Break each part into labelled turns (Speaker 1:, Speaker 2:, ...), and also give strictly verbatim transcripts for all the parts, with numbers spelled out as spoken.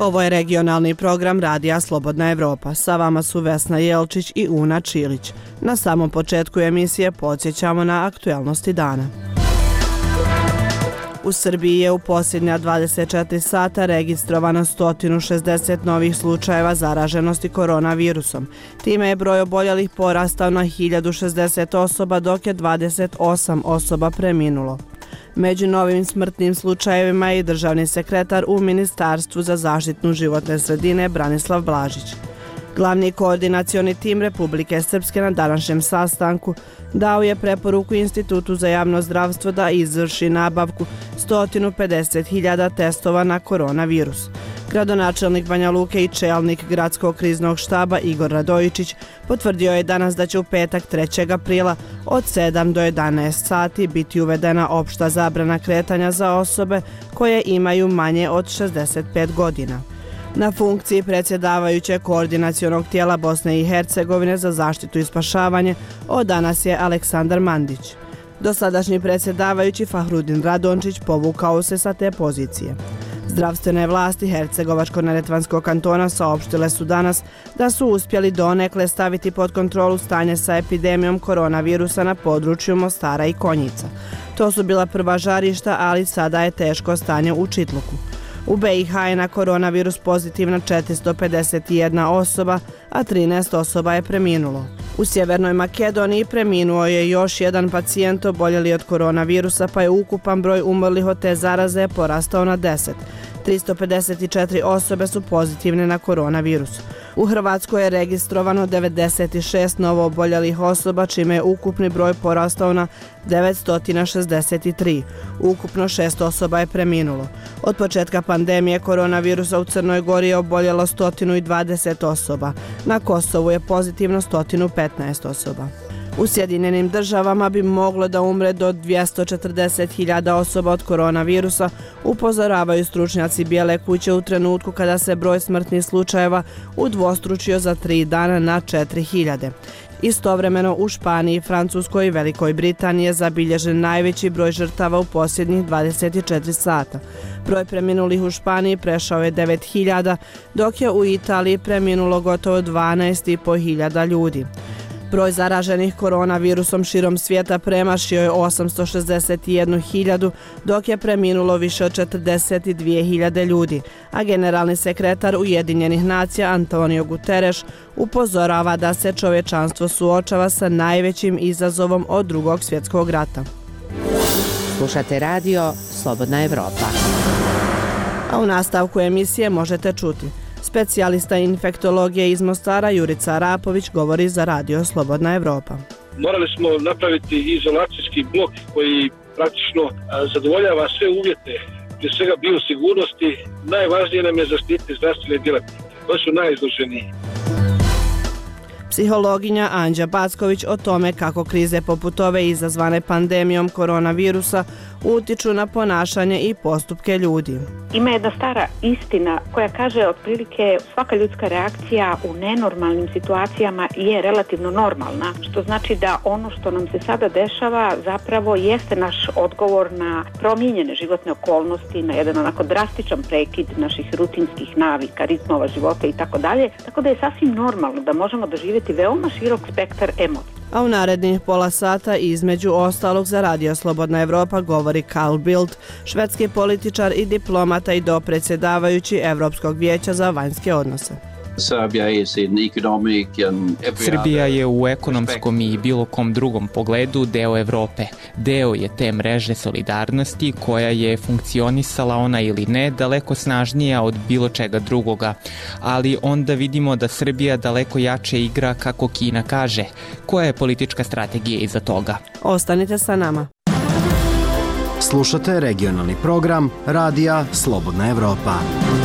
Speaker 1: Ovo je regionalni program Radija Slobodna Evropa. Sa vama su Vesna Jelčić i Una Čilić. Na samom početku emisije podsjećamo na aktuelnosti dana. U Srbiji je u posljednja dvadeset četiri sata registrovano sto šezdeset novih slučajeva zaraženosti koronavirusom. Time je broj oboljelih porastao na hiljadu šezdeset osoba, dok je dvadeset osam osoba preminulo. Među novim smrtnim slučajevima je i državni sekretar u Ministarstvu za zaštitu životne sredine Branislav Blažić. Glavni koordinacioni tim Republike Srpske na današnjem sastanku dao je preporuku Institutu za javno zdravstvo da izvrši nabavku sto pedeset hiljada testova na koronavirus. Gradonačelnik Banja Luke i čelnik gradskog kriznog štaba Igor Radojičić potvrdio je danas da će u petak trećeg aprila od sedam do jedanaest sati biti uvedena opšta zabrana kretanja za osobe koje imaju manje od šezdeset pet godina. Na funkciji predsjedavajućeg koordinacionog tijela Bosne i Hercegovine za zaštitu i spašavanje od danas je Aleksandar Mandić. Dosadašnji predsjedavajući Fahrudin Radončić povukao se sa te pozicije. Zdravstvene vlasti Hercegovačko-neretvanskog kantona saopštile su danas da su uspjeli donekle staviti pod kontrolu stanje sa epidemijom koronavirusa na području Mostara i Konjica. To su bila prva žarišta, ali sada je teško stanje u Čitluku. U B i H je na koronavirus pozitivna četiristo pedeset jedna osoba, a trinaest osoba je preminulo. U Sjevernoj Makedoniji preminuo je još jedan pacijent oboljeli od koronavirusa, pa je ukupan broj umrlih od te zaraze porastao na deset. tristo pedeset četiri osobe su pozitivne na koronavirus. U Hrvatskoj je registrovano devedeset šest novo oboljelih osoba, čime je ukupni broj porastao na devetsto šezdeset tri. Ukupno šest osoba je preminulo. Od početka pandemije koronavirusa u Crnoj Gori je oboljelo sto dvadeset osoba. Na Kosovu je pozitivno sto petnaest osoba. U Sjedinjenim državama bi moglo da umre do dvjesto četrdeset hiljada osoba od koronavirusa, upozoravaju stručnjaci Bijele kuće u trenutku kada se broj smrtnih slučajeva udvostručio za tri dana na četiri hiljade. Istovremeno u Španiji, Francuskoj i Velikoj Britaniji je zabilježen najveći broj žrtava u posljednjih dvadeset četiri sata. Broj preminulih u Španiji prešao je devet hiljada, dok je u Italiji preminulo gotovo dvanaest i po hiljada ljudi. Broj zaraženih koronavirusom širom svijeta premašio je osamsto šezdeset jednu hiljadu, dok je preminulo više od četrdeset dvije hiljade ljudi, a generalni sekretar Ujedinjenih nacija Antonio Guterres upozorava da se čovječanstvo suočava sa najvećim izazovom od drugog svjetskog rata.
Speaker 2: Slušate radio Slobodna Evropa.
Speaker 1: A u nastavku emisije možete čuti. Specijalista infektologije iz Mostara Jurica Arapović govori za Radio Slobodna Evropa.
Speaker 3: Morali smo napraviti izolacijski blok koji praktično zadovoljava sve uvjete, prije svega biosigurnosti. Najvažnije nam je zaštititi zdravstvene djelatnike, koji su najizloženiji.
Speaker 1: Psihologinja Anđa Backović o tome kako krize poput ove izazvane pandemijom koronavirusa utiču na ponašanje i postupke ljudi.
Speaker 4: Ima jedna stara istina koja kaže otprilike svaka ljudska reakcija u nenormalnim situacijama je relativno normalna, što znači da ono što nam se sada dešava zapravo jeste naš odgovor na promijenjene životne okolnosti, na jedan onako drastičan prekid naših rutinskih navika, ritmova života i tako dalje, tako da je sasvim normalno da možemo doživjeti veoma širok spektar emocija.
Speaker 1: A u narednih pola sata između ostalog za Radio Slobodna Evropa govori Carl Bildt, švedski političar i diplomata i dopredsjedavajući Evropskog vijeća za vanjske odnose.
Speaker 5: Srbija je u ekonomskom i bilo kom drugom pogledu deo Evrope. Deo je te mreže solidarnosti koja je funkcionisala, ona ili ne, daleko snažnija od bilo čega drugoga. Ali onda vidimo da Srbija daleko jače igra kako Kina kaže. Koja je politička strategija iza toga?
Speaker 1: Ostanite sa nama.
Speaker 6: Slušate regionalni program Radija Slobodna Evropa.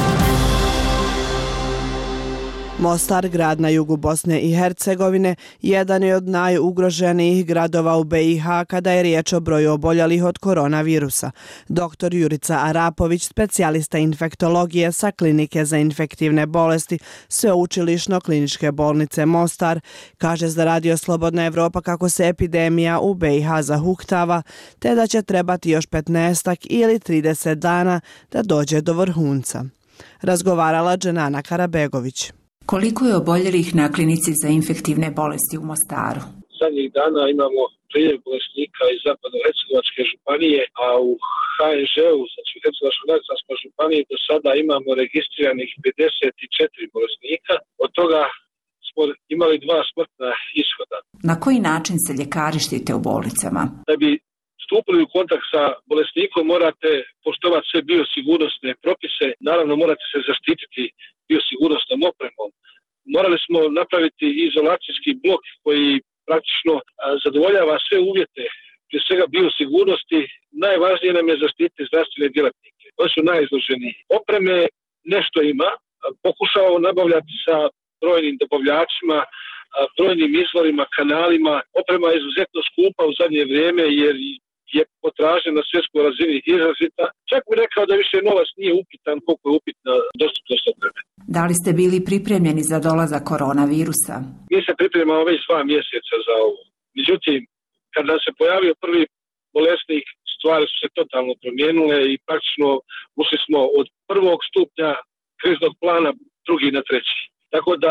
Speaker 1: Mostar, grad na jugu Bosne i Hercegovine, jedan je od najugroženijih gradova u B i H kada je riječ o broju oboljelih od koronavirusa. Doktor Jurica Arapović, specijalista infektologije sa Klinike za infektivne bolesti Sveučilišno kliničke bolnice Mostar, kaže za Radio Slobodna Evropa kako se epidemija u B i H zahuktava, te da će trebati još petnaestak ili trideset dana da dođe do vrhunca. razgovarala Dženana Karabegović.
Speaker 7: Koliko je oboljelih na klinici za infektivne bolesti u Mostaru?
Speaker 3: Zadnjih dana imamo priljev bolesnika iz Zapadno-Hercegovačke županije, a u ha en žeu, znači u Hercegovačko-neretvanskoj županiji, do sada imamo registriranih pedeset četiri bolesnika, od toga smo imali dva smrtna ishoda.
Speaker 7: Na koji način se ljekari štite u bolnicama?
Speaker 3: Da bi stupili u kontakt sa bolesnikom morate poštovati sve biosigurnosne propise, naravno morate se zaštititi biosigurnosnom opremom. Morali smo napraviti izolacijski blok koji praktično zadovoljava sve uvjete, prije svega biosigurnosti. Najvažnije nam je zaštititi zdravstvene djelatnike. Oni su najizloženiji. Opreme nešto ima, pokušavamo nabavljati sa brojnim dobavljačima, brojnim izvorima, kanalima. Oprema je izuzetno skupa u zadnje vrijeme jer je potražnja na svjetskoj razini izrazita. Čak bih rekao da više novac nije upitan koliko je upitna dostupnost opreme.
Speaker 7: Da li ste bili pripremljeni za dolazak koronavirusa?
Speaker 3: Mi se pripremamo već dva mjeseca za ovo. Međutim, kada se pojavio prvi bolesnik, stvari su se totalno promijenile i praktično ušli smo od prvog stupnja kriznog plana drugi na treći. Tako da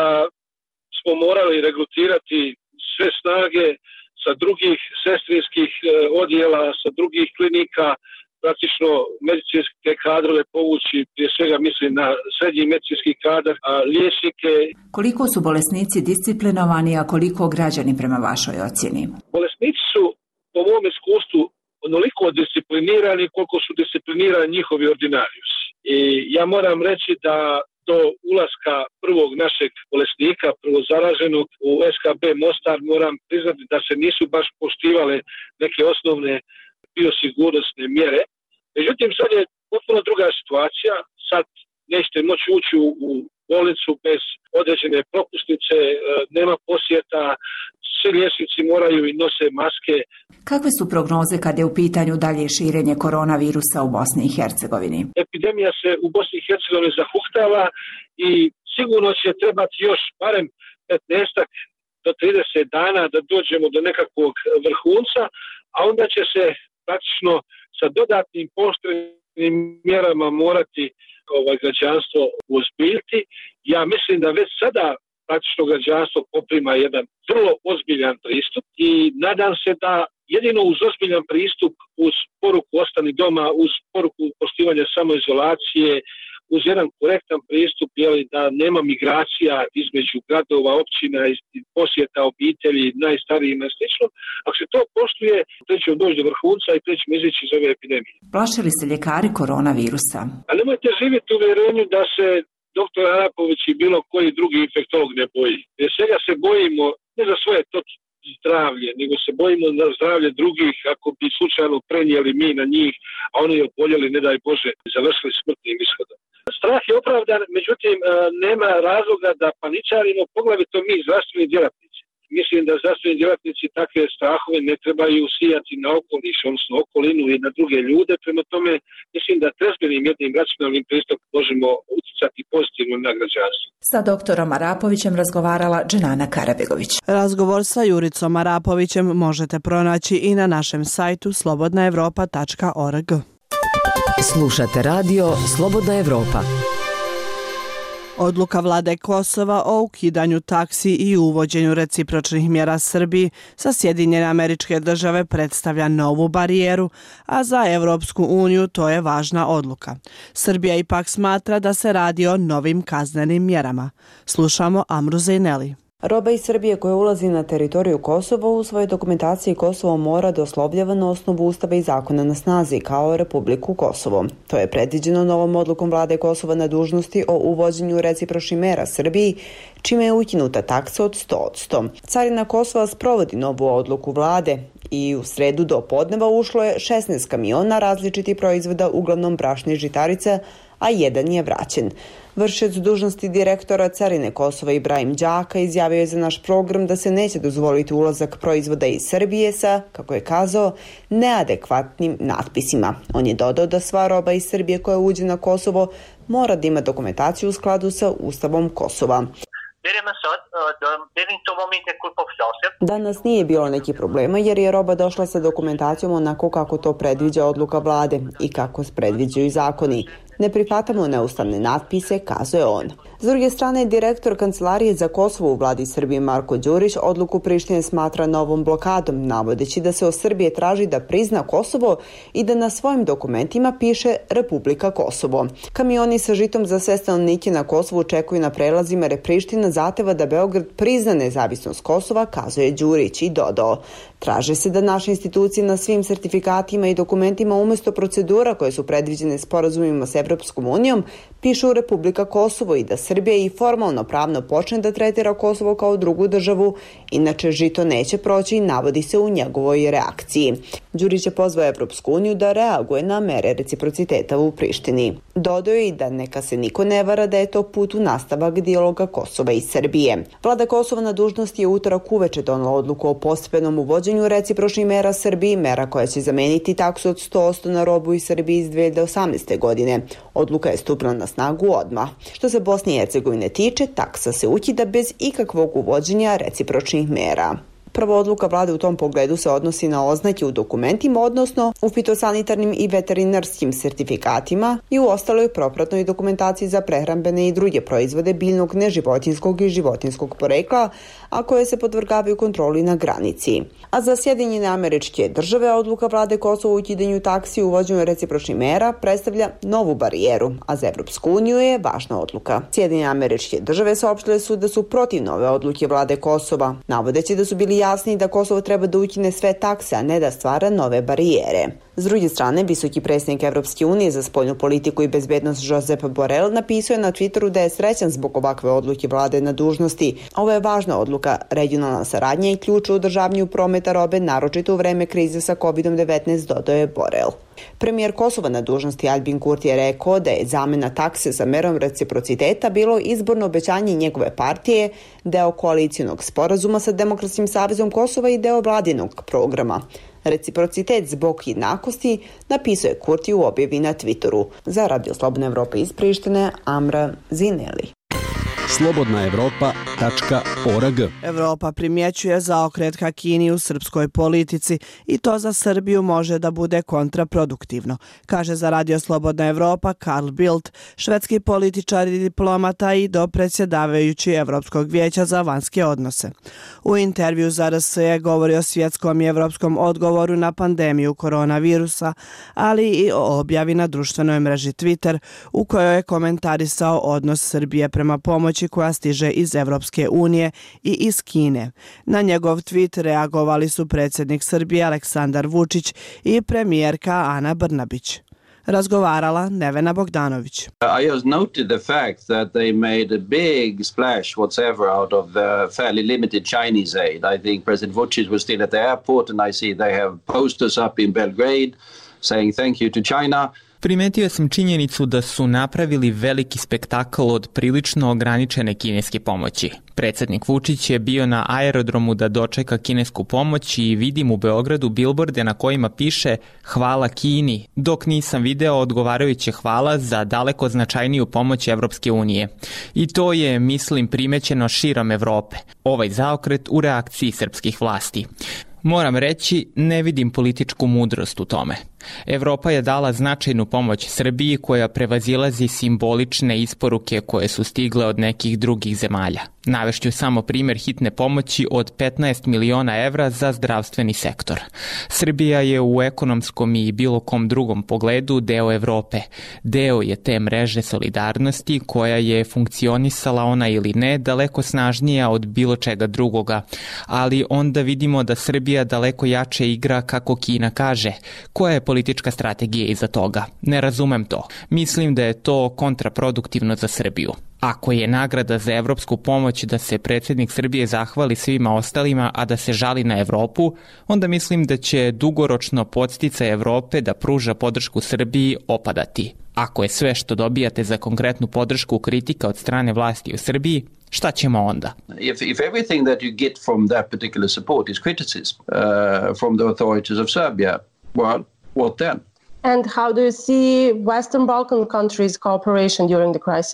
Speaker 3: smo morali regrutirati sve snage sa drugih sestrinskih odjela, sa drugih klinika, praktično medicinske kadrove povući, prije svega mislim na srednji medicinski kadar, a liječnike.
Speaker 7: Koliko su bolesnici disciplinovani, a koliko građani prema vašoj ocjeni?
Speaker 3: Bolesnici su, po mom iskustvu, onoliko disciplinirani koliko su disciplinirani njihovi ordinariusi. I ja moram reći da do ulaska prvog našeg bolesnika, prvo zaraženog u es ka be Mostar, moram priznati da se nisu baš poštivale neke osnovne biosigurnosne mjere. Međutim, sad je potpuno druga situacija. Sad nećete moći ući u bolnicu bez određene propusnice, nema posjeta, svi liječnici moraju i nose maske.
Speaker 7: Kakve su prognoze kada je u pitanju dalje širenje koronavirusa u Bosni i Hercegovini?
Speaker 3: Epidemija se u Bosni i Hercegovini zahuktava i sigurno će trebati još barem petnaest do trideset dana da dođemo do nekakvog vrhunca, a onda će se praktično sa dodatnim pooštrenim mjerama morati ovaj, građanstvo uozbiljiti. Ja mislim da već sada praktično građanstvo poprima jedan vrlo ozbiljan pristup i nadam se da jedino uz ozbiljan pristup, uz poruku ostani doma, uz poruku poštivanja samoizolacije, uz jedan korektan pristup, jeli, da nema migracija između gradova, općina, posjeta obitelji, najstarijima i slično. Ako se to poštuje, to ćemo doći do vrhunca i to ćemo izići iz ove epidemije.
Speaker 7: Plaše li se ljekari koronavirusa?
Speaker 3: A nemojte živjeti u uvjerenju da se doktor Arapović i bilo koji drugi infektolog ne boji. Jer svega se bojimo ne za svoje to zdravlje, nego se bojimo za zdravlje drugih ako bi slučajno prenijeli mi na njih, a oni oboljeli, ne daj Bože, završili smrtnim ishodom. Strah je opravdan, međutim nema razloga da paničarimo, poglavito mi zdravstveni djelatnici. Mislim da zdravstveni djelatnici takve strahove ne trebaju sijati na okoliš, odnosno okolinu i na druge ljude. Prema tome, mislim da trezvenim jednim racionalnim pristupom možemo utjecati pozitivno na građanstvo.
Speaker 7: Sa doktorom Arapovićem razgovarala Dženana Karabegović.
Speaker 1: Razgovor sa Juricom Arapovićem možete pronaći i na našem sajtu slobodna evropa tačka org.
Speaker 2: Slušate radio Slobodna Evropa.
Speaker 1: Odluka vlade Kosova o ukidanju taksi i uvođenju recipročnih mjera Srbiji sa Sjedinjene Američke Države predstavlja novu barijeru, a za Evropsku uniju to je važna odluka. Srbija ipak smatra da se radi o novim kaznenim mjerama. Slušamo Amru Zejneli.
Speaker 8: Roba iz Srbije koja ulazi na teritoriju Kosova u svojoj dokumentaciji Kosovo mora da oslovljava na osnovu Ustava i zakona na snazi kao Republiku Kosovo. To je predviđeno novom odlukom vlade Kosova na dužnosti o uvođenju recipročnih mera Srbiji, čime je ukinuta taksa od sto posto. Carina Kosova sprovodi novu odluku vlade i u sredu do podneva ušlo je šesnaest kamiona različitih proizvoda, uglavnom brašna i žitarica, a jedan je vraćen. Vršilac dužnosti direktora Carine Kosova Ibrahim Đaka izjavio je za naš program da se neće dozvoliti ulazak proizvoda iz Srbije sa, kako je kazao, neadekvatnim natpisima. On je dodao da sva roba iz Srbije koja uđe na Kosovo mora da ima dokumentaciju u skladu sa Ustavom Kosova. Danas nije bilo nekih problema jer je roba došla sa dokumentacijom onako kako to predviđa odluka vlade i kako predviđaju zakoni. Ne prihvatamo neustavne natpise, kazuje on. S druge strane, direktor Kancelarije za Kosovo u vladi Srbije Marko Đurić odluku Prištine smatra novom blokadom, navodeći da se od Srbije traži da prizna Kosovo i da na svojim dokumentima piše Republika Kosovo. Kamioni sa žitom za sve stanovnike na Kosovu čekuju na prelazima jer Priština zahteva da Beograd prizna nezavisnost Kosova, kazuje Đurić i dodao. Traže se da naše institucije na svim sertifikatima i dokumentima umjesto procedura koje su predviđene sporazumima s Evropskom unijom pišu Republika Kosovo i da Srbija i formalno pravno počne da tretira Kosovo kao drugu državu, inače žito neće proći, navodi se u njegovoj reakciji. Đurić je pozvao Evropsku uniju da reaguje na mere reciprociteta u Prištini. Dodao je i da neka se niko ne vara da je to put u nastavak dijaloga Kosova i Srbije. Vlada Kosova na dužnosti je utorak uveče donela odluku o postepenom uvođenju recipročnih mera Srbiji, mera koja će zameniti taksu od sto posto na robu iz Srbije iz dve hiljade osamnaeste. godine. Odluka je stupila na snagu odmah. Što se Bosne i Hercegovine tiče, taksa se ukida bez ikakvog uvođenja recipročnih mera. Prva odluka vlade u tom pogledu se odnosi na oznake u dokumentima, odnosno u fitosanitarnim i veterinarskim sertifikatima i u ostaloj propratnoj dokumentaciji za prehrambene i druge proizvode biljnog, neživotinskog i životinskog porekla, a koje se podvrgavaju kontroli na granici. A za Sjedinjene Američke Države odluka vlade Kosova u ukidanju taksi i uvođenju recipročnih mera predstavlja novu barijeru, a za Evropsku uniju je važna odluka. Sjedinjene Američke Države saopštile su da su protiv nove odluke vlade Kosova, navodeći da su bili jasni da Kosovo treba da ukine sve takse, a ne da stvara nove barijere. S druge strane, visoki predstavnik Evropske unije za spoljnu politiku i bezbednost Josep Borrell napisao je na Twitteru da je srećan zbog ovakve odluke vlade na dužnosti. Ovo je važna odluka, regionalna saradnja i ključ u održavanju prometa robe, naročito u vreme krize sa kovid devetnaest, dodao je Borrell. Premijer Kosova na dužnosti Albin Kurti je rekao da je zamena takse sa merom reciprociteta bilo izborno obećanje njegove partije, deo koalicijonog sporazuma sa Demokratskim savezom Kosova i deo vladinog programa. Reciprocitet zbog jednakosti, napisao je Kurti u objavi na Twitteru. Za Radio Slobodna Evropa iz Prištine, Amra Zineli.
Speaker 6: slobodna evropa tačka org.
Speaker 1: Evropa primjećuje zaokret ka Kini u srpskoj politici i to za Srbiju može da bude kontraproduktivno, kaže za Radio Slobodna Evropa Karl Bildt, švedski političar i diplomata i dopredsjedavajući Evropskog vijeća za vanjske odnose. U intervju za R S je govori o svjetskom i evropskom odgovoru na pandemiju koronavirusa, ali i o objavi na društvenoj mreži Twitter u kojoj je komentarisao odnos Srbije prema pomoći koja stiže iz Evropske unije i iz Kine. Na njegov tweet reagovali su predsjednik Srbije Aleksandar Vučić i premijerka Ana Brnabić. Razgovarala Nevena Bogdanović.
Speaker 9: I just noted the fact that they made a big splash whatsoever out of the fairly limited Chinese aid. I think President Vučić was still at the airport and I see they have posters up in Belgrade saying thank you to China.
Speaker 5: Primetio sam činjenicu da su napravili veliki spektakl od prilično ograničene kineske pomoći. Predsjednik Vučić je bio na aerodromu da dočeka kinesku pomoć i vidim u Beogradu bilborde na kojima piše hvala Kini, dok nisam video odgovarajuće hvala za daleko značajniju pomoć Evropske unije. I to je, mislim, primećeno širom Evrope. Ovaj zaokret u reakciji srpskih vlasti. Moram reći, ne vidim političku mudrost u tome. Evropa je dala značajnu pomoć Srbiji koja prevazilazi simbolične isporuke koje su stigle od nekih drugih zemalja. Navešću samo primjer hitne pomoći od petnaest miliona evra za zdravstveni sektor. Srbija je u ekonomskom i bilo kom drugom pogledu deo Evrope. Deo je te mreže solidarnosti koja je funkcionisala, ona ili ne, daleko snažnija od bilo čega drugoga. Ali onda vidimo da Srbija daleko jače igra kako Kina kaže. Koja je politička strategija iza toga? Ne razumem to. Mislim da je to kontraproduktivno za Srbiju. Ako je nagrada za evropsku pomoć da se predsjednik Srbije zahvali svima ostalima, a da se žali na Evropu, onda mislim da će dugoročno podsticaj Evrope da pruža podršku Srbiji opadati. Ako je sve što dobijate za konkretnu podršku kritika od strane vlasti u Srbiji, šta ćemo onda?
Speaker 9: If, if everything that you get from that particular support is criticism uh, from the authorities of Serbia, well, what then?
Speaker 10: And how do you see Western Balkan countries' cooperation during the crisis?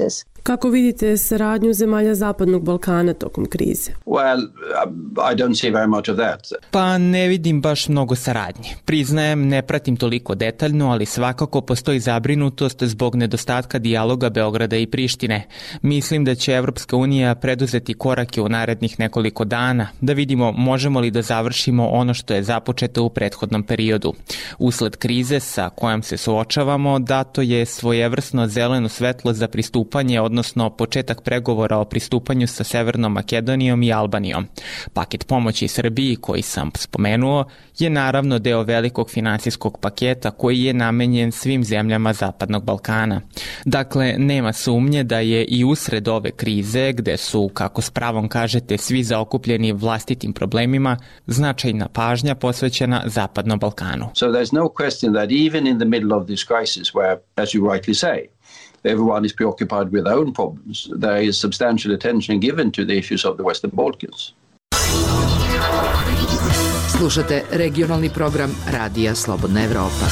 Speaker 10: Kako vidite saradnju zemalja Zapadnog Balkana tokom krize?
Speaker 9: Well, I don't see very much of that.
Speaker 5: Pa ne vidim baš mnogo saradnje. Priznajem, ne pratim toliko detaljno, ali svakako postoji zabrinutost zbog nedostatka dijaloga Beograda i Prištine. Mislim da će Evropska unija preduzeti korake u narednih nekoliko dana, da vidimo možemo li da završimo ono što je započeto u prethodnom periodu. Usled krize sa kojom se suočavamo, dato je svojevrsno zeleno svetlo za pristupanje, odnosno početak pregovora o pristupanju sa Severnom Makedonijom i Albanijom. Paket pomoći Srbiji koji sam spomenuo je naravno deo velikog finansijskog paketa koji je namenjen svim zemljama Zapadnog Balkana. Dakle, nema sumnje da je i usred ove krize, gde su, kako s pravom kažete, svi zaokupljeni vlastitim problemima, značajna pažnja posvećena Zapadnom Balkanu.
Speaker 9: So there's no question that even in the middle of this crisis where, as you rightly say, everyone is preoccupied with their own problems, there is substantial attention given to the issues of the Western Balkans.
Speaker 2: Slušate regionalni program Radija Slobodna Evropa.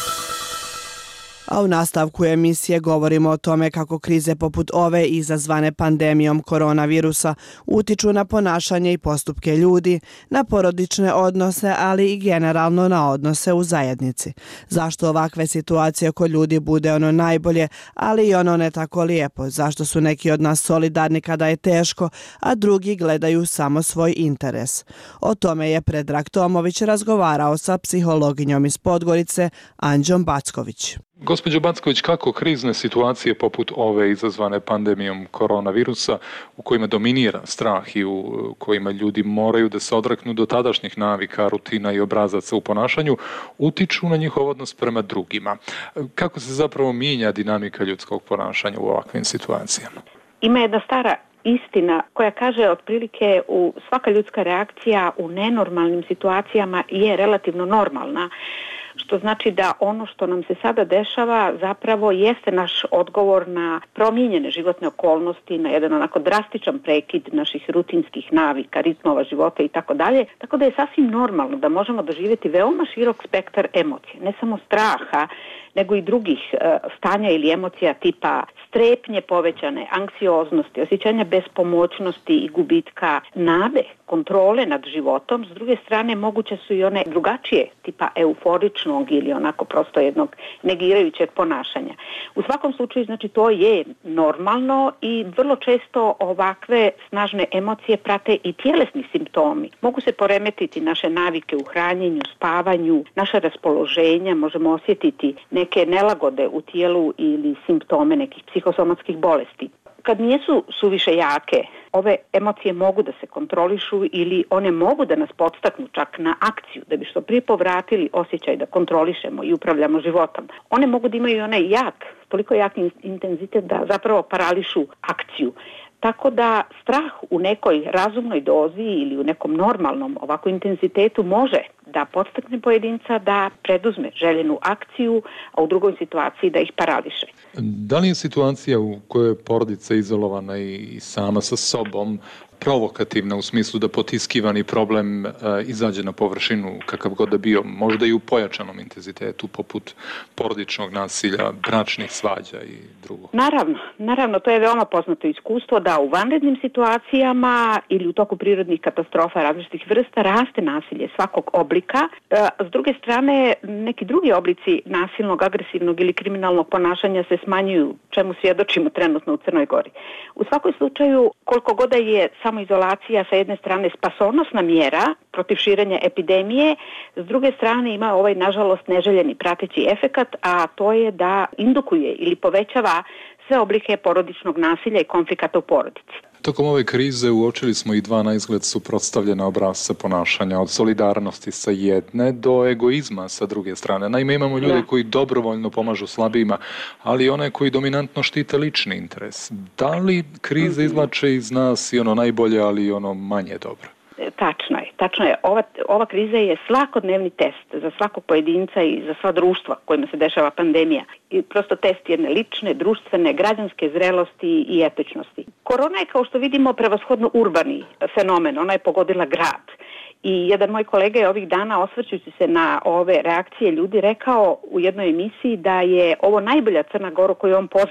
Speaker 1: A u nastavku emisije govorimo o tome kako krize poput ove izazvane pandemijom koronavirusa utiču na ponašanje i postupke ljudi, na porodične odnose, ali i generalno na odnose u zajednici. Zašto ovakve situacije kod ljudi bude ono najbolje, ali i ono ne tako lijepo? Zašto su neki od nas solidarni kada je teško, a drugi gledaju samo svoj interes? O tome je Predrag Tomović razgovarao sa psihologinjom iz Podgorice, Anđom Backović.
Speaker 11: Gospođo Backović, kako krizne situacije poput ove izazvane pandemijom koronavirusa, u kojima dominira strah i u kojima ljudi moraju da se odreknu do tadašnjih navika, rutina i obrazaca u ponašanju, utiču na njihov odnos prema drugima? Kako se zapravo mijenja dinamika ljudskog ponašanja u ovakvim situacijama?
Speaker 4: Ima jedna stara istina koja kaže otprilike u svaka ljudska reakcija u nenormalnim situacijama je relativno normalna. Što znači da ono što nam se sada dešava zapravo jeste naš odgovor na promijenjene životne okolnosti, na jedan onako drastičan prekid naših rutinskih navika, ritmova života i tako dalje. Tako da je sasvim normalno da možemo doživjeti veoma širok spektar emocija, ne samo straha, nego i drugih e, stanja ili emocija tipa strepnje povećane, anksioznosti, osjećanja bespomoćnosti i gubitka nade, kontrole nad životom. S druge strane, moguće su i one drugačije, tipa euforičnog ili onako prosto jednog negirajućeg ponašanja. U svakom slučaju, znači, to je normalno i vrlo često ovakve snažne emocije prate i tjelesni simptomi. Mogu se poremetiti naše navike u hranjenju, spavanju, naše raspoloženja, možemo osjetiti neke nelagode u tijelu ili simptome nekih psihosomatskih bolesti. Kad nijesu suviše jake, ove emocije mogu da se kontrolišu ili one mogu da nas podstaknu čak na akciju, da bi što prije povratili osjećaj da kontrolišemo i upravljamo životom. One mogu da imaju onaj jak, toliko jak intenzitet da zapravo parališu akciju. Tako da strah u nekoj razumnoj dozi ili u nekom normalnom ovako intenzitetu može da podstakne pojedinca da preduzme željenu akciju, a u drugoj situaciji da ih parališe.
Speaker 11: Da li je situacija u kojoj je porodica izolovana i sama sa sobom provokativna u smislu da potiskivani problem e, izađe na površinu kakav god da bio, možda i u pojačanom intenzitetu poput porodičnog nasilja, bračnih svađa i drugo?
Speaker 4: Naravno, naravno, to je veoma poznato iskustvo da u vanrednim situacijama ili u toku prirodnih katastrofa različitih vrsta raste nasilje svakog oblika. E, s druge strane, neki drugi oblici nasilnog, agresivnog ili kriminalnog ponašanja se smanjuju, čemu svjedočimo trenutno u Crnoj Gori. U svakom slučaju, koliko god da je samoizolacija sa jedne strane spasonosna mjera protiv širenja epidemije, s druge strane ima ovaj nažalost neželjeni prateći efekat, a to je da indukuje ili povećava sve oblike porodičnog nasilja i konflikata u porodici.
Speaker 11: Tokom ove krize uočili smo i dva na izgled suprotstavljena obrasca ponašanja, od solidarnosti sa jedne do egoizma sa druge strane. Naime, imamo ljude da. koji dobrovoljno pomažu slabijima, ali i one koji dominantno štite lični interes. Da li krize izvlače iz nas i ono najbolje, ali i ono manje dobro?
Speaker 4: Tačno je, tačno je. Ova, ova kriza je svakodnevni test za svakog pojedinca i za sva društva kojima se dešava pandemija. I prosto test jedne lične, društvene, građanske zrelosti i etičnosti. Korona je, kao što vidimo, prevashodno urbani fenomen. Ona je pogodila grad. I jedan moj kolega je ovih dana, osvrćujući se na ove reakcije ljudi, rekao u jednoj emisiji da je ovo najbolja Crna Gora koju on poznaje.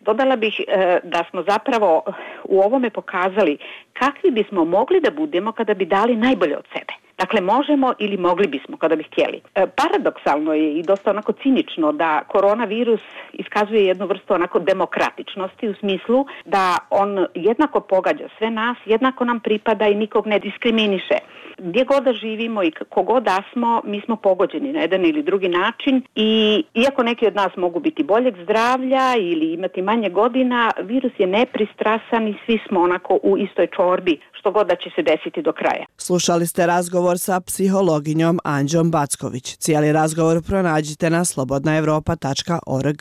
Speaker 4: Dodala bih e, da smo zapravo u ovome pokazali kakvi bismo mogli da budemo kada bi dali najbolje od sebe. Dakle, možemo ili mogli bismo kada bi htjeli. E, paradoksalno je i dosta onako cinično da koronavirus iskazuje jednu vrstu onako demokratičnosti u smislu da on jednako pogađa sve nas, jednako nam pripada i nikog ne diskriminiše. Gdje god da živimo i kogod da smo, mi smo pogođeni na jedan ili drugi način i iako neki od nas mogu biti boljeg zdravlja ili imati manje godina, virus je nepristrasan i svi smo onako u istoj čorbi, što god da će se desiti do kraja.
Speaker 1: Slušali ste razgovor sa psihologinjom Anđom Backović. Cijeli razgovor pronađite na slobodna evropa tačka org.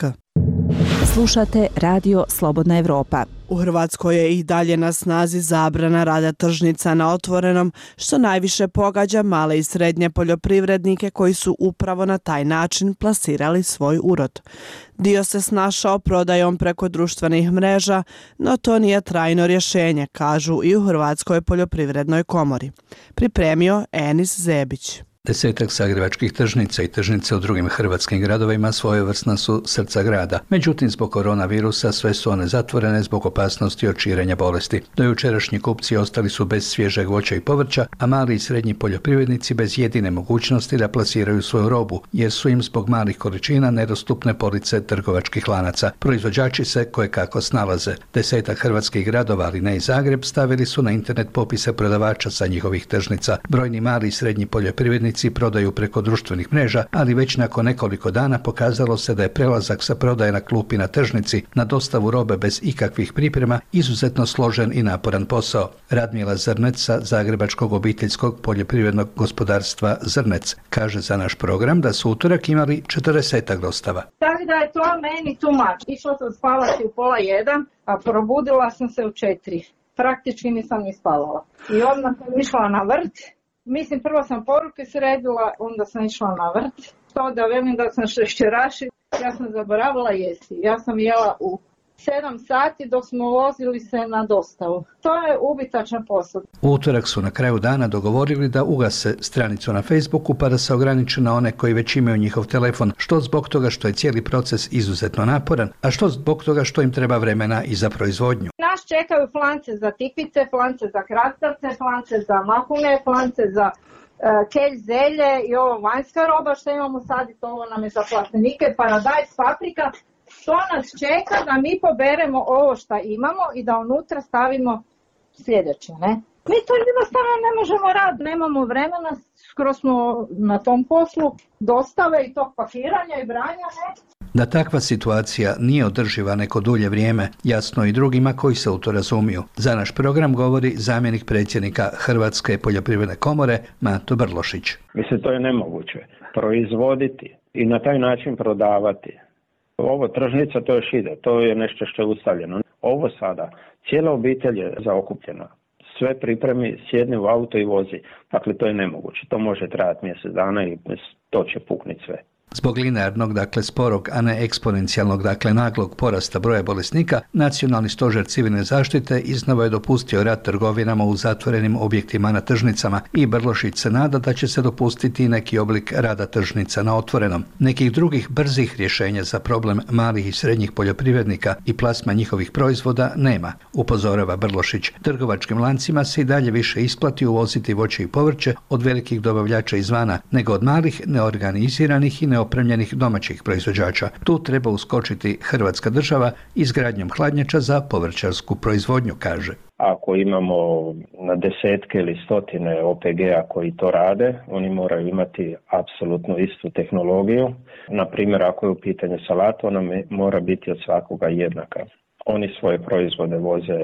Speaker 12: Slušate Radio Slobodna Evropa.
Speaker 1: U Hrvatskoj je i dalje na snazi zabrana rada tržnica na otvorenom, što najviše pogađa male i srednje poljoprivrednike koji su upravo na taj način plasirali svoj urod. Dio se snašao prodajom preko društvenih mreža, no to nije trajno rješenje, kažu i u Hrvatskoj poljoprivrednoj komori. Pripremio Enis Zebić.
Speaker 13: Desetak zagrebačkih tržnica i tržnice u drugim hrvatskim gradovima svojevrsna su srca grada. Međutim, zbog koronavirusa sve su one zatvorene zbog opasnosti od širenja bolesti. Dojučerašnji kupci ostali su bez svježeg voća i povrća, a mali i srednji poljoprivrednici bez jedine mogućnosti da plasiraju svoju robu, jer su im zbog malih količina nedostupne police trgovačkih lanaca. Proizvođači se kojekako snalaze. Desetak hrvatskih gradova, ali ne i Zagreb, stavili su na internet popise prodavača sa njihovih tržnica. Brojni mali i srednji poljoprivrednici prodaju preko društvenih mreža, ali već nakon nekoliko dana pokazalo se da je prelazak sa prodaje na klupi na tržnici na dostavu robe bez ikakvih priprema izuzetno složen i naporan posao. Radmila Zrnec sa Zagrebačkog obiteljskog poljoprivrednog gospodarstva Zrnec kaže za naš program da su utorak imali četrdesetak dostava.
Speaker 14: Tako da je to meni too much. Išla sam spavati u pola jedan, a probudila sam se u četiri. Praktički nisam ni spavala. I odmah sam išla na vrt. Mislim, prvo sam poruke sredila, onda sam išla na vrt. To da velim da sam šećeraši, ja sam zaboravila jesti. Ja sam jela u sedam sati dok smo vozili se na dostavu. To je ubitačan posao.
Speaker 13: U utorak su na kraju dana dogovorili da ugase stranicu na Facebooku pa da se ograniče na one koji već imaju njihov telefon, što zbog toga što je cijeli proces izuzetno naporan, a što zbog toga što im treba vremena i za proizvodnju.
Speaker 14: Nas čekaju flance za tikvice, flance za krastavce, flance za mahune, flance za uh, kelj, zelje i ovo vanjska roba što imamo sad i to ovo nam je za plastenike, paradajz, paprika. To nas čeka da mi poberemo ovo što imamo i da unutra stavimo sljedeće, ne? Mi to jednostavno ne možemo raditi, nemamo vremena, skoro smo na tom poslu dostave i tog pakiranja i branja, ne?
Speaker 13: Da takva situacija nije održiva neko dulje vrijeme, jasno i drugima koji se u to razumiju. Za naš program govori zamjenik predsjednika Hrvatske poljoprivredne komore Mato Brlošić.
Speaker 15: Mislim, to je nemoguće. Proizvoditi i na taj način prodavati. Ovo tržnica, to još ide, to je nešto što je ustavljeno. Ovo sada, cijela obitelj je zaokupljena. Sve pripremi, sjedni u auto i vozi. Dakle, to je nemoguće. To može trajati mjesec dana i to će pukniti sve.
Speaker 13: Zbog linearnog, dakle sporog, a ne eksponencijalnog, dakle naglog porasta broja bolesnika, Nacionalni stožer civilne zaštite iznova je dopustio rad trgovinama u zatvorenim objektima na tržnicama i Brlošić se nada da će se dopustiti i neki oblik rada tržnica na otvorenom. Nekih drugih brzih rješenja za problem malih i srednjih poljoprivrednika i plasma njihovih proizvoda nema, upozorava Brlošić. Trgovačkim lancima se i dalje više isplati uvoziti voće i povrće od velikih dobavljača izvana, nego od malih, neorganiziranih i neopremljenih domaćih proizvođača. Tu treba uskočiti Hrvatska država izgradnjom hladnjača za povrćarsku proizvodnju, kaže.
Speaker 15: Ako imamo na desetke ili stotine O P G-a koji to rade, oni moraju imati apsolutno istu tehnologiju. Na primjer, ako je u pitanju salata, ona mora biti od svakoga jednaka. Oni svoje proizvode voze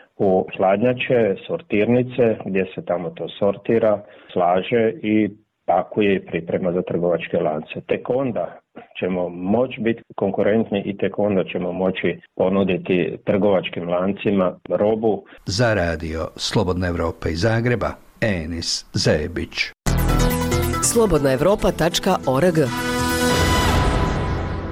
Speaker 15: u hladnjače, sortirnice, gdje se tamo to sortira, slaže i pakuje i priprema za trgovačke lance. Tek onda ćemo moći biti konkurentni i tek onda ćemo moći ponuditi trgovačkim lancima robu.
Speaker 13: Za radio Slobodna Evropa iz Zagreba, Enis Zebić.
Speaker 16: slobodna evropa tačka org.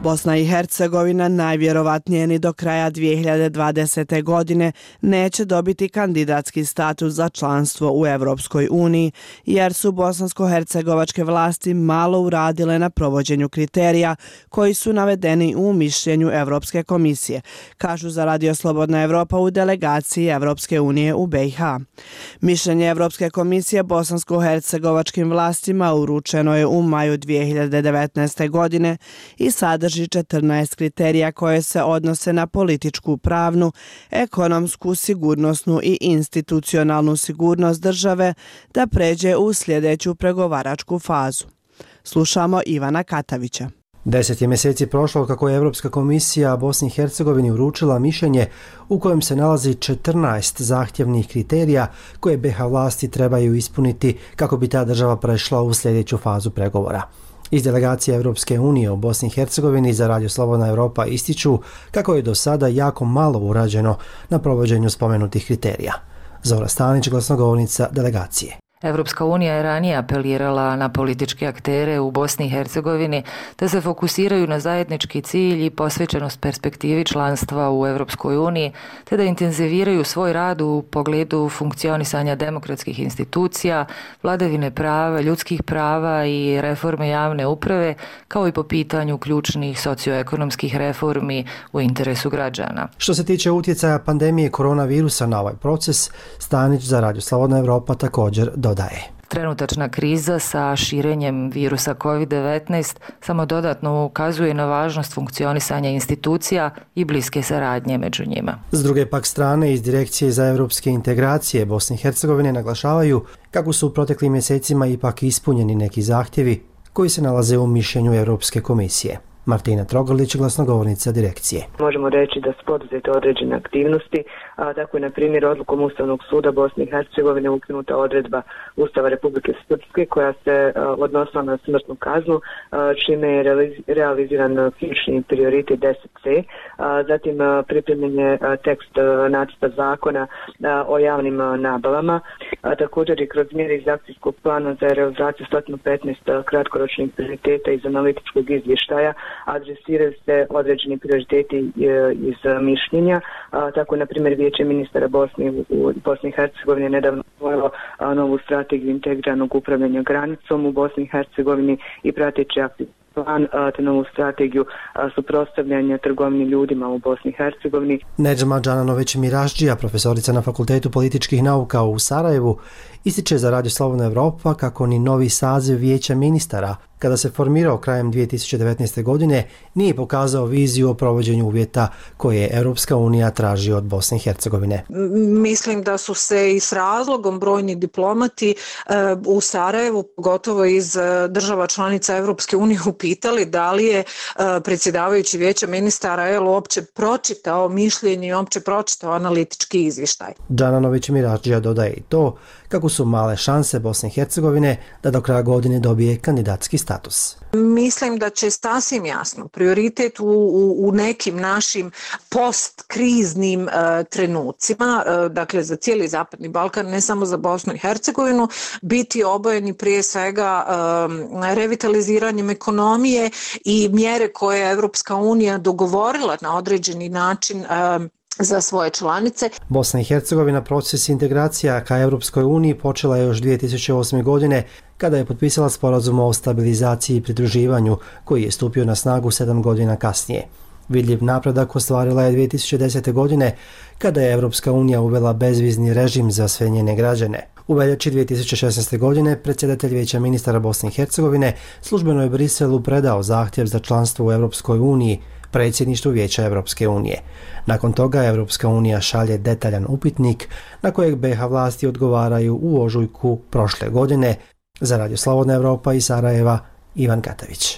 Speaker 1: Bosna i Hercegovina najvjerovatnije ni do kraja dvije hiljade dvadesete. godine neće dobiti kandidatski status za članstvo u Evropskoj uniji, jer su bosansko-hercegovačke vlasti malo uradile na provođenju kriterija koji su navedeni u mišljenju Evropske komisije, kažu za Radio Slobodna Evropa u delegaciji Evropske unije u be i ha. Mišljenje Evropske komisije bosansko-hercegovačkim vlastima uručeno je u maju dvije hiljade devetnaeste. godine i sadrži četrnaest kriterija koje se odnose na političku, pravnu, ekonomsku, sigurnosnu i institucionalnu sigurnost države da pređe u sljedeću pregovaračku fazu. Slušamo Ivana Katavića.
Speaker 16: Deset je mjeseci prošlo kako je Europska komisija Bosni i Hercegovini uručila mišljenje u kojem se nalazi četrnaest zahtjevnih kriterija koje be ha vlasti trebaju ispuniti kako bi ta država prešla u sljedeću fazu pregovora. Iz delegacije Europske unije u Bosni i Hercegovini za Radio Slobodna Evropa ističu kako je do sada jako malo urađeno na provođenju spomenutih kriterija. Zora Stanić, glasnogovornica delegacije.
Speaker 17: Evropska unija je ranije apelirala na političke aktere u Bosni i Hercegovini da se fokusiraju na zajednički cilj i posvećenost perspektivi članstva u Evropskoj uniji, te da intenziviraju svoj rad u pogledu funkcionisanja demokratskih institucija, vladavine prava, ljudskih prava i reforme javne uprave, kao i po pitanju ključnih socioekonomskih reformi u interesu građana.
Speaker 16: Što se tiče utjecaja pandemije koronavirusa na ovaj proces, Stanić za Radio Slobodna Evropa također dodaje.
Speaker 17: Trenutačna kriza sa širenjem virusa kovid devetnaest samo dodatno ukazuje na važnost funkcionisanja institucija i bliske saradnje među njima.
Speaker 16: S druge pak strane, iz Direkcije za evropske integracije Bosne i Hercegovine naglašavaju kako su u proteklim mjesecima ipak ispunjeni neki zahtjevi koji se nalaze u mišljenju Europske komisije. Martina Trogolić, glasnogovornica direkcije.
Speaker 18: Možemo reći da su poduzete određene aktivnosti, a tako je na primjer odlukom Ustavnog suda Bosne i Hercegovine ukinuta odredba Ustava Republike Srpske koja se a, odnosila na smrtnu kaznu, a, čime je realiziran ključni prioritet deset ce. A, zatim a, pripremljen je a, tekst a, nacrta zakona a, o javnim a, nabavama, a, također i kroz mjere iz akcijskog plana za realizaciju sto petnaest kratkoročnih prioriteta iz analitičkog izvještaja adresiraju se određeni prioriteti iz mišljenja. Tako, na primjer, Vijeće ministara Bosne u Bosni i Hercegovini nedavno usvojilo novu strategiju integriranog upravljanja granicom u Bosni i Hercegovini i prateći aktivnosti plan te novu strategiju suprotstavljanja trgovini ljudima u Bosni i Hercegovini.
Speaker 16: Nedžma Džananović Miražđija, profesorica na Fakultetu političkih nauka u Sarajevu, ističe za Radio Slobodna Evropa kako ni novi saziv Vijeća ministara, kada se formirao krajem dvije tisuće devetnaeste. godine, nije pokazao viziju o provođenju uvjeta koje je Europska unija traži od Bosne i Hercegovine.
Speaker 19: Mislim da su se i s razlogom brojni diplomati u Sarajevu, pogotovo iz država članica Europske unije, upitali da li je predsjedavajući Vijeća ministara el uopće pročitao mišljenje i uopće pročitao analitički izvještaj.
Speaker 16: Džananović Miražđija dodaje i to kako su male šanse Bosne i Hercegovine da do kraja godine dobije kandidatski status.
Speaker 19: Mislim da će sasvim jasno prioritet u, u, u nekim našim postkriznim uh, trenucima, uh, dakle za cijeli Zapadni Balkan, ne samo za Bosnu i Hercegovinu, biti obojeni prije svega um, revitaliziranjem ekonomije i mjere koje je Evropska unija dogovorila na određeni način um, za svoje članice.
Speaker 16: Bosna i Hercegovina proces integracija ka Europskoj uniji počela je još dvije tisuće osme. godine kada je potpisala sporazum o stabilizaciji i pridruživanju koji je stupio na snagu sedam godina kasnije. Vidljiv napredak ostvarila je dvije tisuće desete. godine kada je Europska unija uvela bezvizni režim za sve njene građane. U veljači dvije tisuće šesnaeste. godine predsjedatelj Vijeća ministara Bosne i Hercegovine službeno je Briselu predao zahtjev za članstvo u Europskoj uniji predsjedništvu Vijeća Europske unije. Nakon toga Europska unija šalje detaljan upitnik na kojeg be ha vlasti odgovaraju u ožujku prošle godine. Za Radio Slobodna Evropa iz Sarajeva, Ivan Katavić.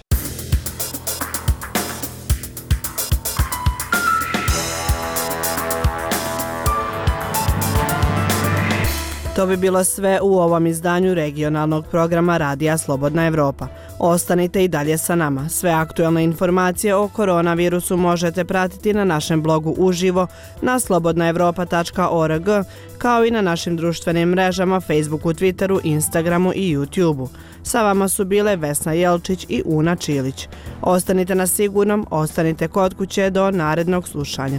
Speaker 1: To bi bilo sve u ovom izdanju regionalnog programa Radija Slobodna Evropa. Ostanite i dalje sa nama. Sve aktuelne informacije o koronavirusu možete pratiti na našem blogu uživo na slobodna evropa tačka org, kao i na našim društvenim mrežama Facebooku, Twitteru, Instagramu i YouTubeu. Sa vama su bile Vesna Jelčić i Una Čilić. Ostanite na sigurnom, ostanite kod kuće do narednog slušanja.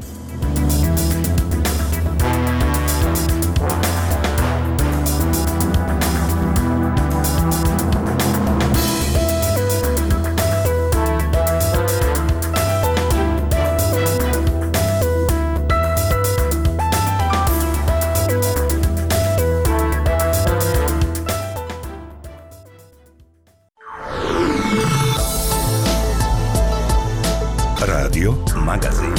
Speaker 20: Radio Magazin.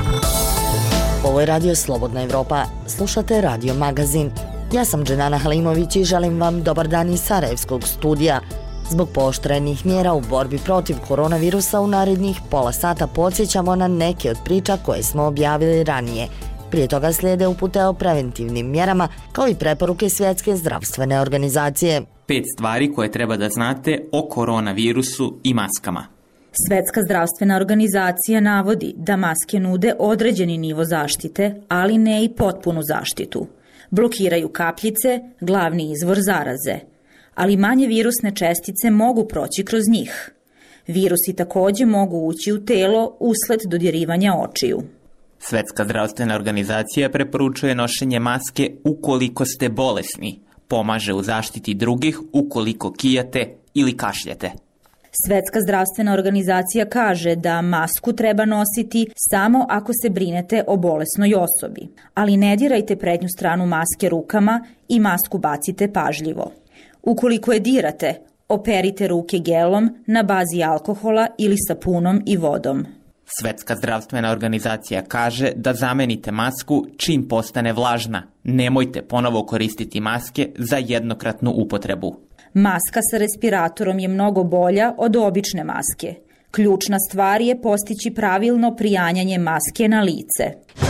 Speaker 21: Ovo je Radio Slobodna Evropa. Slušate Radio Magazin. Ja sam Dženana Halimović i želim vam dobar dan iz Sarajevskog studija. Zbog pooštrenih mjera u borbi protiv koronavirusa u narednih pola sata podsjećamo na neke od priča koje smo objavili ranije. Prije toga slijede upute o preventivnim mjerama, kao i preporuke Svjetske zdravstvene organizacije.
Speaker 5: Pet stvari koje treba da znate o koronavirusu i maskama.
Speaker 22: Svjetska zdravstvena organizacija navodi da maske nude određeni nivo zaštite, ali ne i potpunu zaštitu. Blokiraju kapljice, glavni izvor zaraze, ali manje virusne čestice mogu proći kroz njih. Virusi također mogu ući u telo usled dodirivanja očiju.
Speaker 5: Svjetska zdravstvena organizacija preporučuje nošenje maske ukoliko ste bolesni. Pomaže u zaštiti drugih ukoliko kijate ili kašljete.
Speaker 22: Svjetska zdravstvena organizacija kaže da masku treba nositi samo ako se brinete o bolesnoj osobi, ali ne dirajte prednju stranu maske rukama i masku bacite pažljivo. Ukoliko je dirate, operite ruke gelom na bazi alkohola ili sapunom i vodom.
Speaker 5: Svjetska zdravstvena organizacija kaže da zamenite masku čim postane vlažna. Nemojte ponovo koristiti maske za jednokratnu upotrebu.
Speaker 22: Maska sa respiratorom je mnogo bolja od obične maske. Ključna stvar je postići pravilno prijanjanje maske na lice.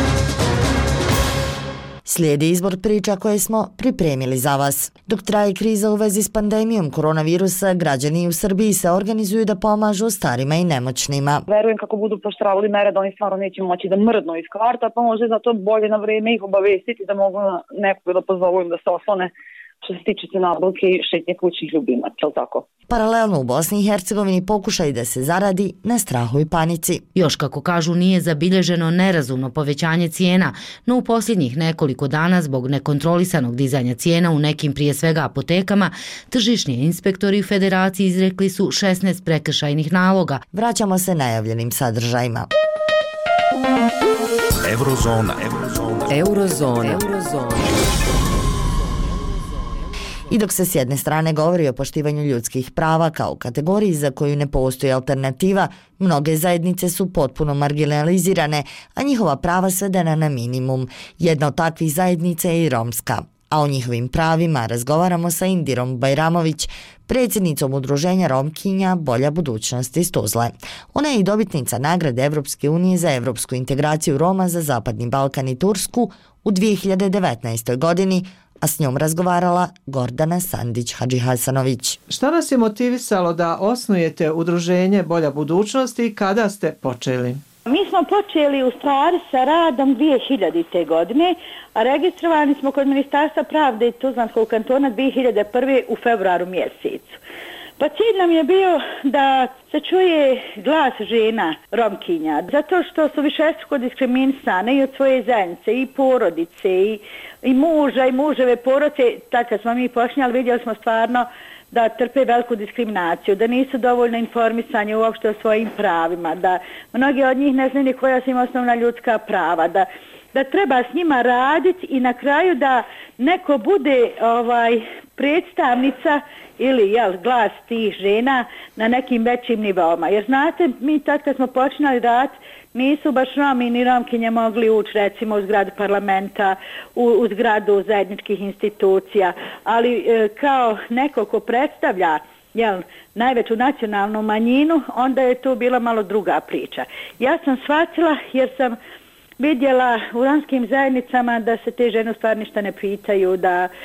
Speaker 21: Slijedi izbor priča koje smo pripremili za vas. Dok traje kriza u vezi s pandemijom koronavirusa, građani u Srbiji se organizuju da pomažu starima i nemoćnima.
Speaker 23: Verujem kako budu poštravali mere da oni stvarno neće moći da mrdnu iz kvarta, pa može zato bolje na vreme ih obavestiti da mogu nekog da pozovu da se oslone što se tiče nabavke i šetnje kućnih ljubimaca, ali tako?
Speaker 21: Paralelno u Bosni i Hercegovini pokušaj da se zaradi na strahu i panici.
Speaker 24: Još kako kažu nije zabilježeno nerazumno povećanje cijena, no u posljednjih nekoliko dana zbog nekontrolisanog dizanja cijena u nekim prije svega apotekama, tržišni inspektori u Federaciji izrekli su šesnaest prekršajnih naloga.
Speaker 21: Vraćamo se najavljenim sadržajima.
Speaker 20: Eurozona. Eurozona.
Speaker 21: Eurozona. Eurozona. I dok se s jedne strane govori o poštivanju ljudskih prava kao kategoriji za koju ne postoji alternativa, mnoge zajednice su potpuno marginalizirane, a njihova prava svedena na minimum. Jedna od takvih zajednica je i romska. A o njihovim pravima razgovaramo sa Indirom Bajramović, predsjednicom udruženja Romkinja Bolja budućnost iz Tuzle. Ona je i dobitnica nagrade Evropske unije za evropsku integraciju Roma za Zapadni Balkan i Tursku u dvije hiljade devetnaestoj. godini, a s njom razgovarala Gordana Sandić-Hadžihasanović.
Speaker 25: Šta vas je motivisalo da osnujete udruženje Bolja budućnost i kada ste počeli?
Speaker 4: Mi smo počeli u stvari sa radom dvije hiljadite. godine, a registrovani smo kod Ministarstva pravde i Tuzlanskog kantona dvije hiljade prve. u februaru mjesecu. Pa cilj nam je bio da se čuje glas žena Romkinja, zato što su višestruko diskriminisane i od svoje zajednice, i porodice, i, i muža, i muževe porodice. Tako kad smo mi počinjali, vidjeli smo stvarno da trpe veliku diskriminaciju, da nisu dovoljno informisani uopšte o svojim pravima, da mnogi od njih ne znaju ni koja su im osnovna ljudska prava, da, da treba s njima raditi i na kraju da neko bude ovaj predstavnica ili jel, glas tih žena na nekim većim nivoima. Jer znate, mi tad kad smo počinali rad, nisu baš Romi ni Romkinje mogli ući recimo u zgradu parlamenta, u, u zgradu zajedničkih institucija, ali e, kao neko ko predstavlja jel, najveću nacionalnu manjinu, onda je tu bila malo druga priča. Ja sam shvatila jer sam vidjela u romskim zajednicama da se te žene u stvari ništa ne pitaju, da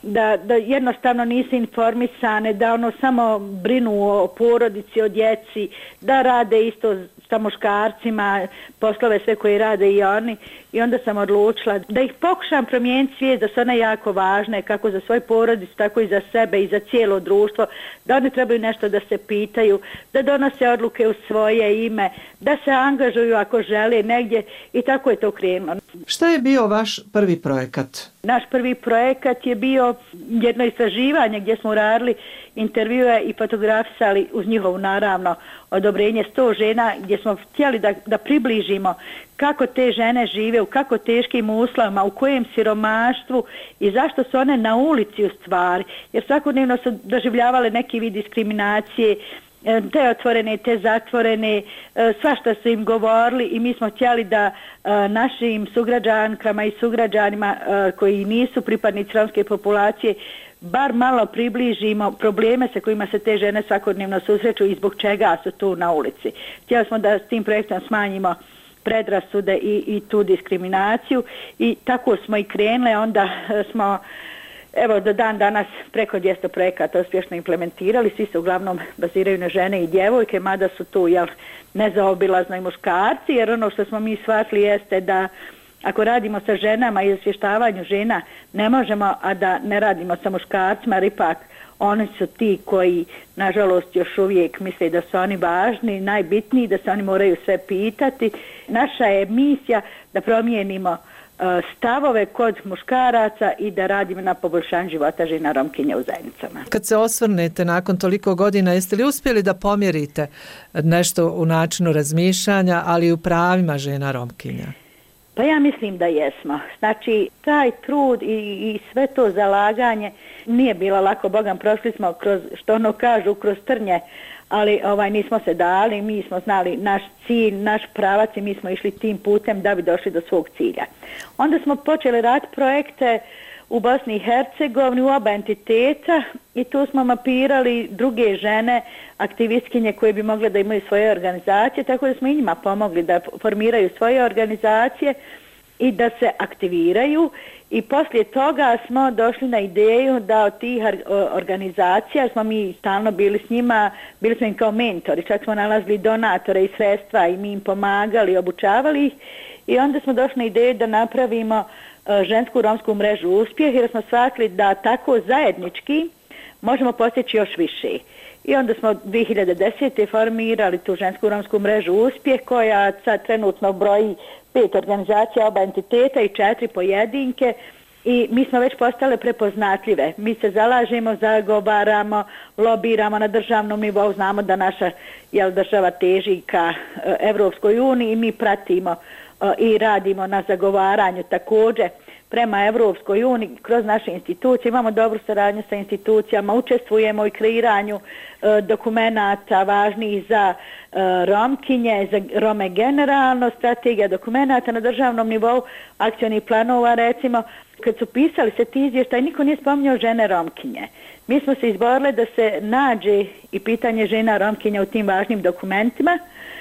Speaker 3: da, da jednostavno nisu informisane, da ono samo brinu o porodici, o djeci, da rade isto sa muškarcima, poslove sve koje rade i oni. I onda sam odlučila da ih pokušam promijeniti svijest, da su one jako važne, kako za svoj porodicu, tako i za sebe i za cijelo društvo, da oni trebaju nešto da se pitaju, da donose odluke u svoje ime, da se angažuju ako žele negdje i tako je to krenulo.
Speaker 25: Šta je bio vaš prvi projekat?
Speaker 3: Naš prvi projekat je bio jedno istraživanje gdje smo radili intervjue i fotografisali uz njihovu naravno odobrenje sto žena, gdje smo htjeli da, da približimo kako te žene žive, u kako teškim uslovima, u kojem siromaštvu i zašto su one na ulici u stvari. Jer svakodnevno su doživljavale neki vid diskriminacije, te otvorene, te zatvorene, svašta su im govorili i mi smo htjeli da našim sugrađankama i sugrađanima koji nisu pripadnici romske populacije bar malo približimo probleme sa kojima se te žene svakodnevno susreću i zbog čega su tu na ulici. Htjeli smo da s tim projektom smanjimo predrasude i, i tu diskriminaciju i tako smo i krenule, onda smo evo do dan danas preko dvjesto projekata uspješno implementirali, svi se uglavnom baziraju na žene i djevojke, mada su tu jel, nezaobilazno i muškarci, jer ono što smo mi shvatili jeste da ako radimo sa ženama i osvještavanju žena, ne možemo, a da ne radimo sa muškarcima, jer ipak oni su ti koji, nažalost, još uvijek misle da su oni važni, najbitniji, da se oni moraju sve pitati. Naša je misija da promijenimo stavove kod muškaraca i da radimo na poboljšanju života žena Romkinja u zajednicama.
Speaker 25: Kad se osvrnete nakon toliko godina, jeste li uspjeli da pomjerite nešto u načinu razmišljanja, ali i u pravima žena Romkinja?
Speaker 3: Pa ja mislim da jesmo. Znači, taj trud i, i sve to zalaganje nije bilo lako. Bogam, prošli smo kroz, što ono kažu, kroz trnje, ali ovaj, nismo se dali, mi smo znali naš cilj, naš pravac i mi smo išli tim putem da bi došli do svog cilja. Onda smo počeli raditi projekte u Bosni i Hercegovini, u oba entiteta i tu smo mapirali druge žene, aktivistkinje koje bi mogle da imaju svoje organizacije, tako da smo i njima pomogli da formiraju svoje organizacije i da se aktiviraju. I poslije toga smo došli na ideju da od tih organizacija, smo mi stalno bili s njima, bili smo im kao mentori, čak smo nalazili donatore i sredstva i mi im pomagali, obučavali ih i onda smo došli na ideju da napravimo žensku romsku mrežu uspjeh jer smo shvatili da tako zajednički možemo postići još više. I onda smo dvije hiljade desete. formirali tu žensku romsku mrežu uspjeh koja sad trenutno broji pet organizacija, oba entiteta i četiri pojedinke i mi smo već postale prepoznatljive. Mi se zalažemo, zagovaramo, lobiramo na državnom nivou, znamo da naša jel, država teži ka e, Evropskoj uniji i mi pratimo e, i radimo na zagovaranju također prema Evropskoj uniji kroz naše institucije. Imamo dobru saradnju sa institucijama, učestvujemo i kreiranju e, dokumenata važnijih za e, Romkinje, za Rome generalno, strategija dokumenata na državnom nivou, akcionih planova recimo. Kad su pisali se ti izvještaj, niko nije spominjao žene Romkinje. Mi smo se izborile da se nađe i pitanje žena Romkinja u tim važnim dokumentima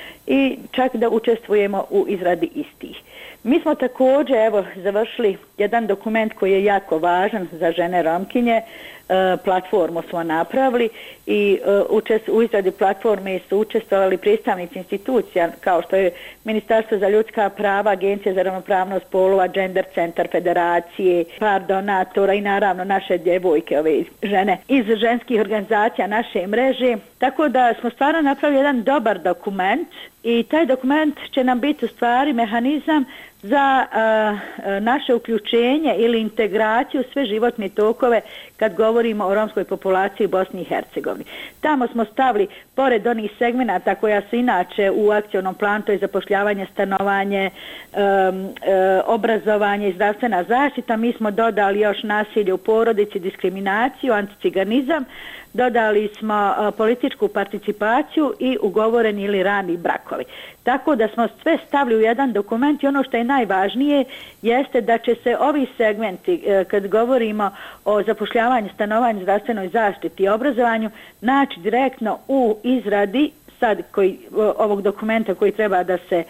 Speaker 3: i čak da učestvujemo u izradi istih. Mi smo također evo završili jedan dokument koji je jako važan za žene Romkinje, platformu smo napravili i u izradi platforme su učestvovali predstavnici institucija kao što je Ministarstvo za ljudska prava, Agencija za ravnopravnost spolova, Gender Centar Federacije, par donatora i naravno naše djevojke, ove žene iz ženskih organizacija naše mreže. Tako da smo stvarno napravili jedan dobar dokument i taj dokument će nam biti u stvari mehanizam za a, a, naše uključenje ili integraciju sve životne tokove kad govorimo o romskoj populaciji u Bosni i Hercegovini. Tamo smo stavili, pored onih segmenata koja su inače u akcionom planu, to je zapošljavanje, stanovanje, um, um, obrazovanje i zdravstvena zaštita, mi smo dodali još nasilje u porodici, diskriminaciju, anticiganizam, dodali smo uh, političku participaciju i ugovoreni ili rani brakovi. Tako da smo sve stavili u jedan dokument i ono što je najvažnije jeste da će se ovi segmenti, uh, kad govorimo o zapošljavanju, stanovanju, zdravstvenoj zaštiti i obrazovanju, naći direktno u izradi sad koji, ovog dokumenta koji treba da se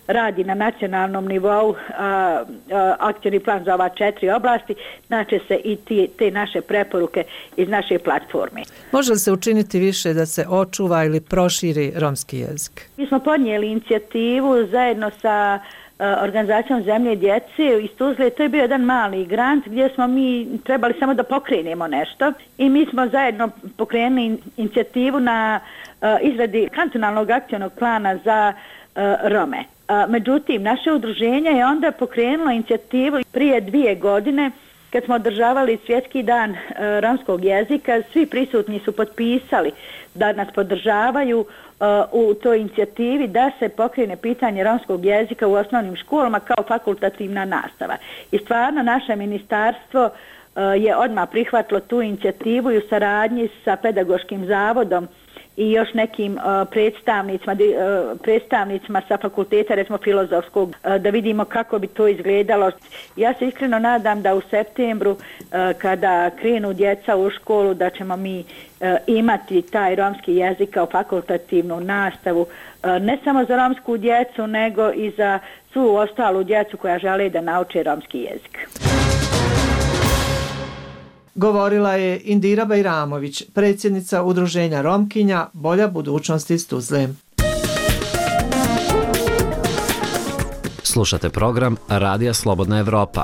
Speaker 3: radi na nacionalnom nivou akcioni plan za ova četiri oblasti, znači se i ti, te naše preporuke iz naše platforme.
Speaker 25: Može li se učiniti više da se očuva ili proširi romski jezik?
Speaker 3: Mi smo podnijeli inicijativu zajedno sa organizacijom Zemlje i djece iz Tuzle. To je bio jedan mali grant gdje smo mi trebali samo da pokrenemo nešto i mi smo zajedno pokrenuli inicijativu na izradi kantonalnog akcionog plana za Rome. Međutim, naše udruženje je onda pokrenulo inicijativu prije dvije godine kad smo održavali Svjetski dan romskog jezika. Svi prisutni su potpisali da nas podržavaju u toj inicijativi da se pokrene pitanje romskog jezika u osnovnim školama kao fakultativna nastava. I stvarno naše ministarstvo je odmah prihvatilo tu inicijativu i u saradnji sa pedagoškim zavodom i još nekim uh, predstavnicima, uh, predstavnicima sa fakulteta, recimo filozofskog, uh, da vidimo kako bi to izgledalo. Ja se iskreno nadam da u septembru, uh, kada krenu djeca u školu, da ćemo mi uh, imati taj romski jezik kao fakultativnu nastavu, uh, ne samo za romsku djecu, nego i za svu ostalu djecu koja žele da nauče romski jezik.
Speaker 25: Govorila je Indira Bajramović, predsjednica Udruženja Romkinja Bolja budućnost iz Tuzle.
Speaker 6: Slušate program Radija Slobodna Evropa.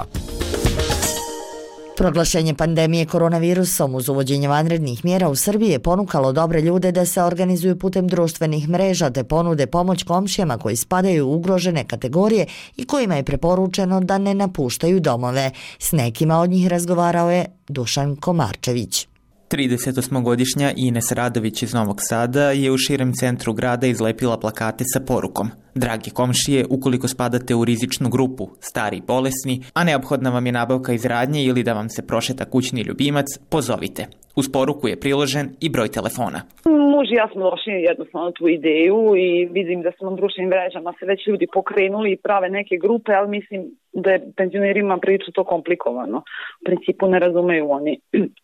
Speaker 21: Proglašenje pandemije koronavirusom uz uvođenje vanrednih mjera u Srbiji je ponukalo dobre ljude da se organizuju putem društvenih mreža te ponude pomoć komšijama koji spadaju u ugrožene kategorije i kojima je preporučeno da ne napuštaju domove. S nekima od njih razgovarao je Dušan Komarčević.
Speaker 5: tridesetosmogodišnja Ines Radović iz Novog Sada je u širem centru grada izlepila plakate sa porukom: dragi komšije, ukoliko spadate u rizičnu grupu, stari i bolesni, a neophodna vam je nabavka iz radnje ili da vam se prošeta kućni ljubimac, pozovite. Uz poruku je priložen i broj telefona.
Speaker 23: Muž i ja smo došli jednostavno tu ideju i vidim da su na društvenim mrežama se već ljudi pokrenuli i prave neke grupe, ali mislim da je penzionerima prilično to komplikovano. U principu ne razumeju oni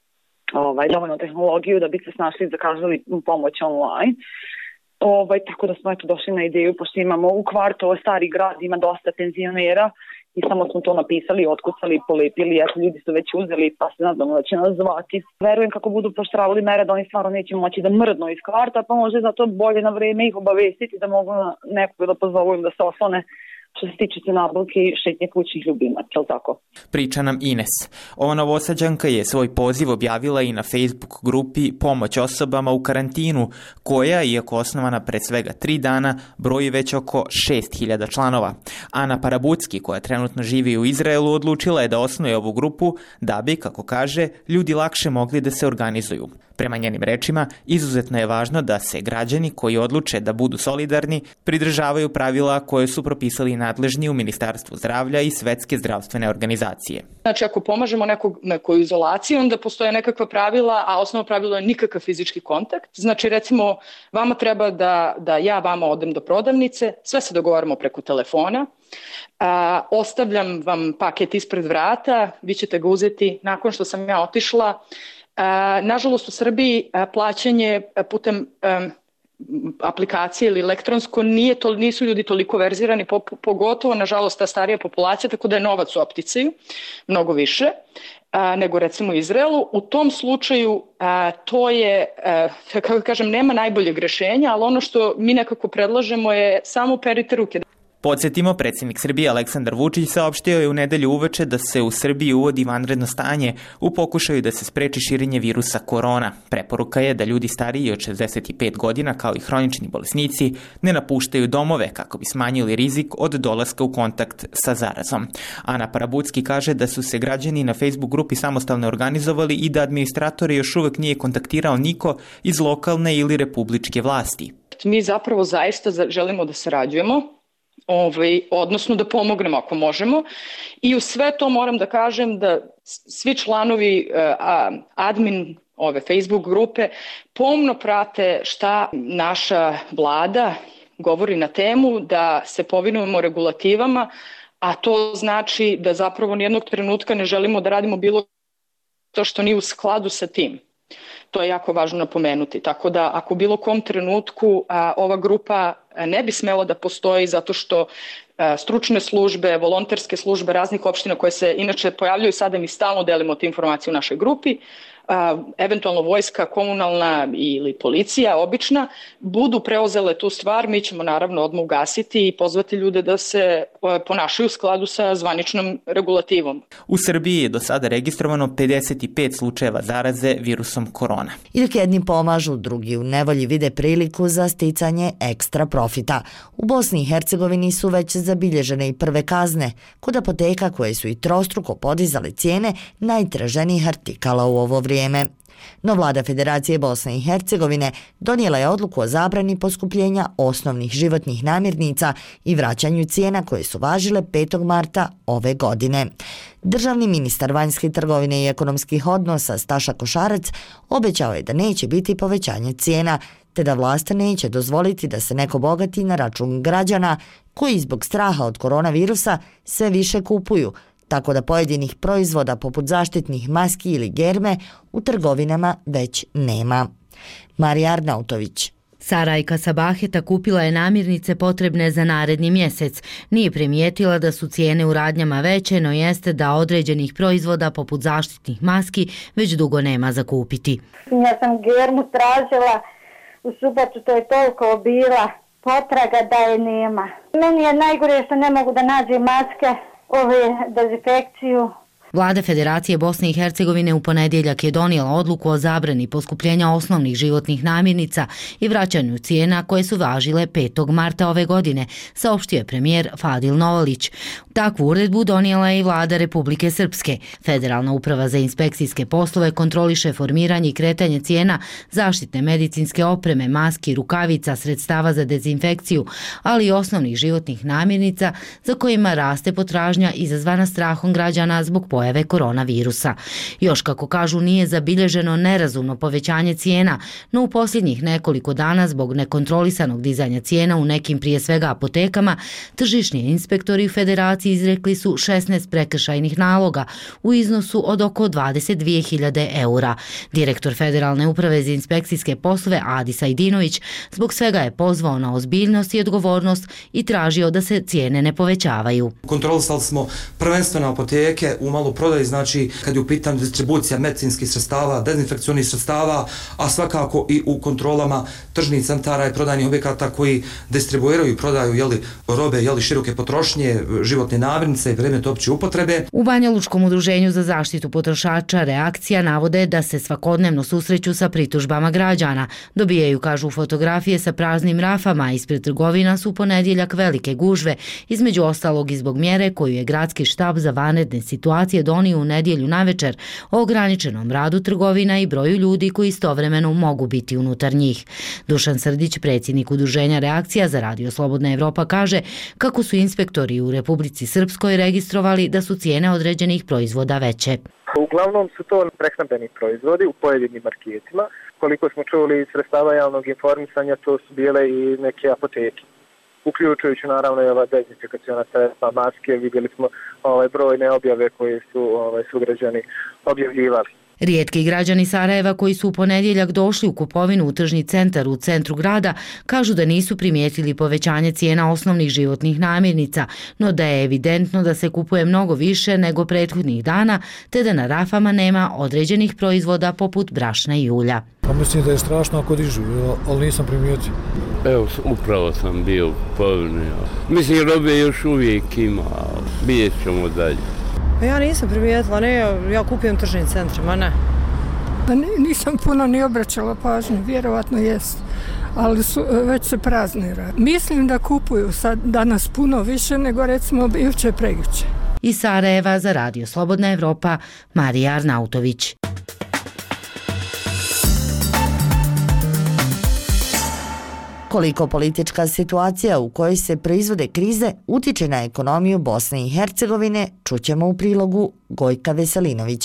Speaker 23: Ovaj, dovoljno tehnologiju da bi se snašli i zakazali pomoć online. Ovaj, tako da smo eto došli na ideju, pošto imamo u kvartu stari grad, ima dosta penzionera i samo smo to napisali, otkucali, polepili, eto ljudi su već uzeli pa se nadamo da će nas zvati. Verujem kako budu poštravali mere da oni stvarno neće moći da mrdnu iz kvarta, pa može zato bolje na vreme ih obavestiti da mogu nekog da pozovu da se oslone što se tiče se nabavke i šetnje kućnih ljubimaca, je li tako?
Speaker 5: Priča nam Ines. Ova novosađanka je svoj poziv objavila i na Facebook grupi Pomoć osobama u karantinu, koja, iako osnovana pre svega tri dana, broji već oko šest hiljada članova. Ana Parabucki, koja trenutno živi u Izraelu, odlučila je da osnuje ovu grupu da bi, kako kaže, ljudi lakše mogli da se organizuju. Prema njenim rečima, izuzetno je važno da se građani koji odluče da budu solidarni pridržavaju pravila koje su propisali nadležni u Ministarstvu zdravlja i Svetske zdravstvene organizacije.
Speaker 7: Znači, ako pomažemo nekog, nekoj izolaciji, onda postoje nekakva pravila, a osnovno pravilo je nikakav fizički kontakt. Znači, recimo, vama treba da, da ja vama odem do prodavnice, sve se dogovaramo preko telefona, a, ostavljam vam paket ispred vrata, vi ćete ga uzeti nakon što sam ja otišla. A, nažalost, u Srbiji a, plaćanje a, putem a, aplikacije ili elektronsko nije to, nisu ljudi toliko verzirani, po, pogotovo, nažalost, ta starija populacija, tako da je novac u opticaju mnogo više a, nego recimo u Izraelu. U tom slučaju a, to je, a, kako kažem, nema najboljeg rešenja, ali ono što mi nekako predlažemo je samo perite ruke.
Speaker 5: Podsjetimo, predsjednik Srbije Aleksandar Vučić saopštio je u nedelju uveče da se u Srbiji uvodi vanredno stanje u pokušaju da se spreči širenje virusa korona. Preporuka je da ljudi stariji od šezdeset pet godina, kao i hronični bolesnici, ne napuštaju domove kako bi smanjili rizik od dolaska u kontakt sa zarazom. Ana Parabucki kaže da su se građani na Facebook grupi samostalno organizovali i da administratori još uvek nije kontaktirao niko iz lokalne ili republičke vlasti.
Speaker 7: Mi zapravo zaista želimo da sarađujemo, Ovaj, odnosno da pomognemo ako možemo, i u sve to moram da kažem da svi članovi a, admin ove Facebook grupe pomno prate šta naša vlada govori na temu, da se povinujemo regulativama, a to znači da zapravo nijednog trenutka ne želimo da radimo bilo to što nije u skladu sa tim. To je jako važno napomenuti. Tako da ako u bilo kom trenutku a, ova grupa ne bi smelo da postoji zato što stručne službe, volonterske službe raznih opština koje se inače pojavljuju sada, mi stalno delimo te informacije u našoj grupi, eventualno vojska komunalna ili policija obična, budu preuzele tu stvar, mi ćemo naravno odmah ugasiti i pozvati ljude da se ponašaju u skladu sa zvaničnom regulativom.
Speaker 5: U Srbiji je do sada registrovano pedeset pet slučajeva zaraze virusom korona.
Speaker 21: I dok jedni pomažu, drugi u nevolji vide priliku za sticanje ekstra profita. U Bosni i Hercegovini su već zabilježene i prve kazne kod apoteka koje su i trostruko podizale cijene najtraženijih artikala u ovo vrijeme. No vlada Federacije Bosne i Hercegovine donijela je odluku o zabrani poskupljenja osnovnih životnih namirnica i vraćanju cijena koje su važile petog marta ove godine. Državni ministar vanjske trgovine i ekonomskih odnosa Staša Košarac obećao je da neće biti povećanje cijena, te da vlast neće dozvoliti da se neko bogati na račun građana koji zbog straha od koronavirusa sve više kupuju, tako da pojedinih proizvoda poput zaštitnih maski ili germe u trgovinama već nema. Marija Arnautović.
Speaker 24: Sarajka Sabaheta kupila je namirnice potrebne za naredni mjesec. Nije primijetila da su cijene u radnjama veće, no jeste da određenih proizvoda poput zaštitnih maski već dugo nema za kupiti.
Speaker 2: Ja sam germu tražila u subotu, to je toliko bila potraga da je nema. Meni je najgore što ne mogu da nađem maske, ove dezinfekciju.
Speaker 24: Vlada Federacije Bosne i Hercegovine u ponedjeljak je donijela odluku o zabrani poskupljenja osnovnih životnih namirnica i vraćanju cijena koje su važile petog marta ove godine, saopštio je premijer Fadil Novalić. Takvu uredbu donijela je i vlada Republike Srpske. Federalna uprava za inspekcijske poslove kontroliše formiranje i kretanje cijena zaštitne medicinske opreme, maski, rukavica, sredstava za dezinfekciju, ali i osnovnih životnih namirnica za kojima raste potražnja izazvana strahom građana zbog pojave koronavirusa. Još kako kažu, nije zabilježeno nerazumno povećanje cijena, no u posljednjih nekoliko dana zbog nekontrolisanog dizanja cijena u nekim prije svega apotekama, tržišni inspektori u Federaciji izrekli su šesnaest prekršajnih naloga u iznosu od oko dvadeset dvije hiljade eura. Direktor Federalne uprave za inspekcijske poslove Adis Ajdinović zbog svega je pozvao na ozbiljnost i odgovornost i tražio da se cijene ne povećavaju.
Speaker 8: Kontrolisali smo prvenstveno apoteke u malu prodaji, znači kad je u pitanju distribucija medicinskih sredstava, dezinfekcionih sredstava, a svakako i u kontrolama tržnih centara i prodajnih objekata koji distribuiraju i prodaju jeli, robe jeli, široke potrošnje, životne namirnice i predmete opće upotrebe.
Speaker 24: U Banja Lučkom udruženju za zaštitu potrošača Reakcija navode da se svakodnevno susreću sa pritužbama građana. Dobijaju, kažu, fotografije sa praznim rafama, ispred trgovina su u ponedjeljak velike gužve, između ostalog i zbog mjere koju je gradski štab za vanredne situacije donio u nedjelju navečer o ograničenom radu trgovina i broju ljudi koji istovremeno mogu biti unutar njih. Dušan Srdić, predsjednik udruženja Reakcija za Radio Slobodna Evropa, kaže kako su inspektori u Republici Srpskoj registrovali da su cijene određenih proizvoda veće.
Speaker 9: Uglavnom su to prehrambeni proizvodi u pojedinim marketima. Koliko smo čuli iz sredstava javnog informisanja, to su bile i neke apoteke, uključujući naravno i ova dezinfekaciona sredstva, maske. Vidjeli smo ovaj brojne objave koje su ovaj, sugrađani objavljivali.
Speaker 24: Rijetki građani Sarajeva koji su u ponedjeljak došli u kupovinu u tržni centar u centru grada kažu da nisu primijetili povećanje cijena osnovnih životnih namirnica, no da je evidentno da se kupuje mnogo više nego prethodnih dana, te da na rafama nema određenih proizvoda poput brašna i ulja.
Speaker 10: Pa mislim da je strašno ako dižu, ali nisam primijetio.
Speaker 11: Evo, upravo sam bio u kupovini. Mislim, robe još uvijek ima, vidjet ćemo dalje.
Speaker 26: Ja nisam primijetila, ne, ja kupujem tržnim centrima, ne.
Speaker 27: Pa ne, nisam puno ni obraćala pažnju, vjerovatno jest, ali su, već se praznira. Mislim da kupuju sad danas puno više nego recimo juče prekjuče.
Speaker 24: Iz Sarajeva za Radio Slobodna Evropa, Marija Arnautović.
Speaker 21: Koliko politička situacija u kojoj se proizvode krize utiče na ekonomiju Bosne i Hercegovine, čućemo u prilogu Gojka Veselinovića.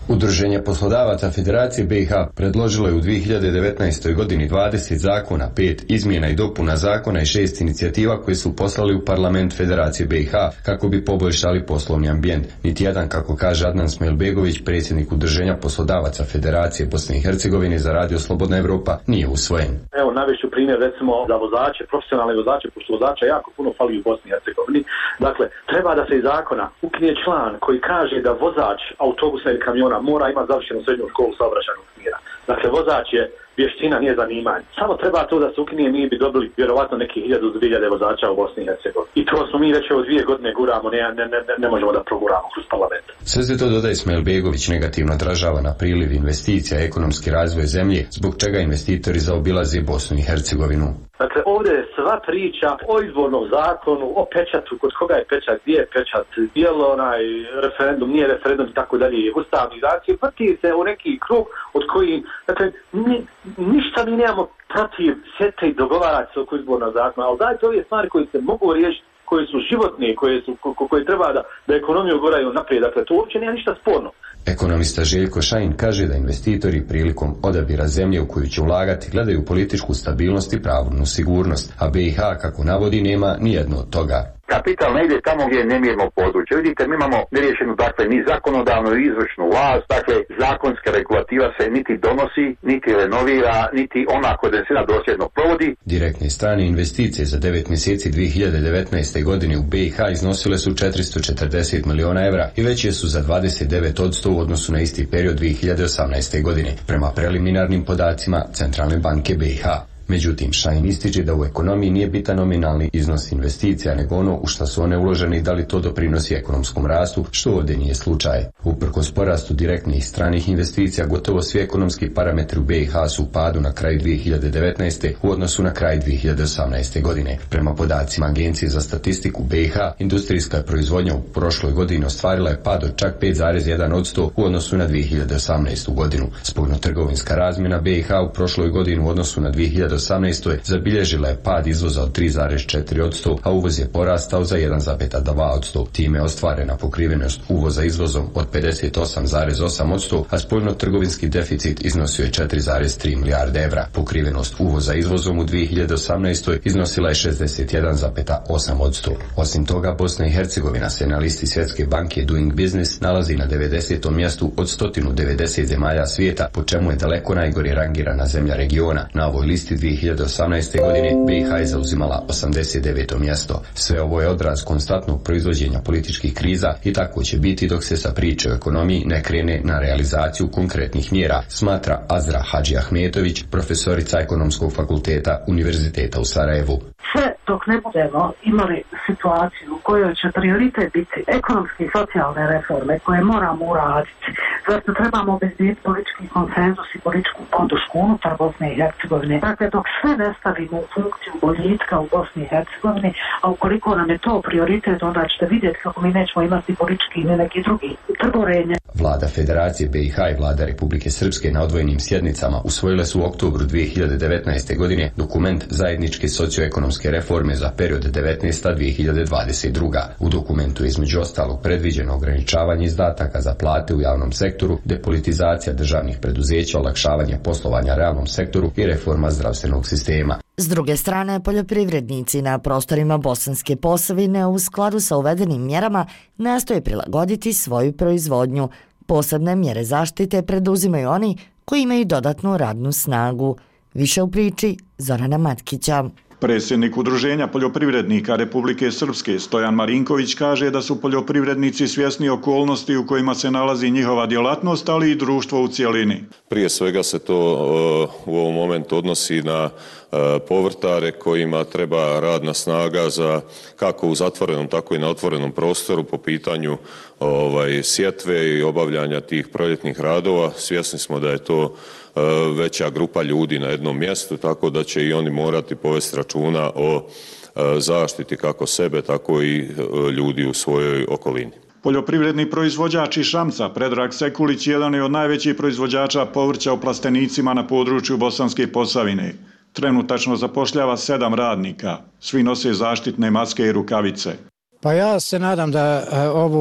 Speaker 12: Udruženje poslodavaca Federacije B i H predložilo je u dvije hiljade devetnaestoj. godini dvadeset zakona, pet izmjena i dopuna zakona i šest inicijativa koje su poslali u parlament Federacije B i H kako bi poboljšali poslovni ambijent. Niti jedan, kako kaže Adnan Smajlbegović, predsjednik Udruženja poslodavaca Federacije Bosne i Hercegovine za Radio Slobodna Evropa, nije usvojen.
Speaker 13: Evo, navešću primjer recimo za vozače, profesionalne vozače, pošto vozača jako puno fali u Bosni i Hercegovini. Dakle, treba da se iz zakona ukine član koji kaže da vozač autobusa ili kamiona mora imati završenu srednju školu saobraćajnog smjera. Dakle, vozač je vještina, nije zanimanje. Samo treba to da se ukine, mi bi dobili vjerovatno neki hiljadu do dvije hiljade vozača u Bosni i Hercegovini. I to smo mi već od dvije godine guramo, ne, ne, ne, ne možemo da proguramo kroz parlament.
Speaker 12: Sve se to, dodaje Smajlbegović, negativno odražava na priliv investicija i ekonomski razvoj zemlje, zbog čega investitori zaobilaze Bosnu i Hercegovinu.
Speaker 13: Dakle, ovdje je sva priča o izbornom zakonu, o pečatu, kod koga je pečat, gdje je pečat, bijelo onaj referendum, nije referendum i tako dalje, ustavni zakon, vrti se u neki krug od koji, dakle, ni, ništa mi nemamo protiv sjete i dogovarati se oko izbornog zakona, ali dajte ove stvari koje se mogu riješiti, koje su životne, koje, su, ko, koje treba da, da ekonomiju goraju naprijed, dakle, to uopće nije ništa sporno.
Speaker 12: Ekonomista Željko Šajin kaže da investitori prilikom odabira zemlje u koju će ulagati gledaju političku stabilnost i pravnu sigurnost, a B i H, kako navodi, nema nijedno od toga.
Speaker 14: Kapital ne ide tamo gdje je nemirno područje. Vidite, mi imamo neriješenu, dakle, ni zakonodavnu i izvršnu vlast, dakle, zakonska regulativa se niti donosi, niti renovira, niti ona kodensina dosljedno provodi.
Speaker 12: Direktne strane investicije za devet mjeseci dvije hiljade devetnaeste. godine u B i H iznosile su četiristo četrdeset miliona evra i veće su za dvadeset devet posto u odnosu na isti period dvije hiljade osamnaeste. godine, prema preliminarnim podacima Centralne banke B i H. Međutim, Šajin ističe da u ekonomiji nije bitan nominalni iznos investicija, nego ono u šta su one uložene i da li to doprinosi ekonomskom rastu, što ovdje nije slučaj. Uprkos porastu direktnih stranih investicija, gotovo svi ekonomski parametri u B i H su u padu na kraju dvije hiljade devetnaeste. u odnosu na kraj dvije hiljade osamnaeste. godine. Prema podacima Agencije za statistiku B i H, industrijska proizvodnja u prošloj godini ostvarila je pad od čak pet zarez jedan posto u odnosu na dvije hiljade osamnaestu. godinu. Spoljnotrgovinska razmjena B i H u prošloj godini u odnosu na dvije hiljade osamnaestu. zabilježila je pad izvoza od tri zarez četiri posto, a uvoz je porastao za jedan zarez dva posto. Time je ostvarena pokrivenost uvoza izvozom od pedeset osam zarez osam posto, a spoljnotrgovinski deficit iznosio je četiri zarez tri milijarde evra. Pokrivenost uvoza izvozom u dvije hiljade osamnaestoj. iznosila je šezdeset jedan zarez osam posto. Osim toga, Bosna i Hercegovina se na listi Svjetske banke Doing Business nalazi na devedesetom mjestu od sto devedeset zemalja svijeta, po čemu je daleko najgore rangirana zemlja regiona. Na ovoj listi dvije hiljade osamnaeste. godine B i H je zauzimala osamdeset deveto mjesto. Sve ovo je odraz konstantnog proizvođenja političkih kriza i tako će biti dok se sa priče o ekonomiji ne krene na realizaciju konkretnih mjera, smatra Azra Hadži Ahmetović, profesorica Ekonomskog fakulteta Univerziteta u Sarajevu.
Speaker 15: Sve dok ne budemo imali situaciju u kojoj će prioritet biti ekonomske i socijalne reforme koje moramo uraditi, zato trebamo obezbijeti politički konsenzus i političku podršku unutar Bosne i Hercegovine. Dakle, dok sve ne stavimo u funkciju boljitka u Bosni i Hercegovini, a ukoliko nam je to prioritet, onda ćete vidjeti kako mi nećemo imati politički ili neki drugi trborenje.
Speaker 12: Vlada Federacije B i H i Vlada Republike Srpske na odvojenim sjednicama usvojile su u oktobru dvije hiljade devetnaeste. godine dokument zajedničke socioekonomske reforme za period devetnaesta do dvije hiljade dvadeset druga. U dokumentu je između ostalog predviđeno ograničavanje izdataka za plate u javnom sektoru, depolitizacija državnih preduzeća, olakšavanje poslovanja realnom sektoru i reforma zdravstvenog sistema.
Speaker 21: S druge strane, poljoprivrednici na prostorima Bosanske Posavine u skladu sa uvedenim mjerama nastoje prilagoditi svoju proizvodnju. Posebne mjere zaštite preduzimaju oni koji imaju dodatnu radnu snagu. Više u priči Zorana Matkića.
Speaker 17: Predsjednik Udruženja poljoprivrednika Republike Srpske Stojan Marinković kaže da su poljoprivrednici svjesni okolnosti u kojima se nalazi njihova djelatnost, ali i društvo u cjelini.
Speaker 18: Prije svega se to uh, u ovom momentu odnosi na uh, povrtare kojima treba radna snaga za kako u zatvorenom, tako i na otvorenom prostoru po pitanju ovaj, sjetve i obavljanja tih proljetnih radova. Svjesni smo da je to veća grupa ljudi na jednom mjestu, tako da će i oni morati povesti računa o zaštiti kako sebe, tako i ljudi u svojoj okolini.
Speaker 17: Poljoprivredni proizvođač iz Šamca Predrag Sekulić jedan je od najvećih proizvođača povrća u plastenicima na području Bosanske Posavine. Trenutačno zapošljava sedam radnika. Svi nose zaštitne maske i rukavice.
Speaker 10: Pa ja se nadam da ovu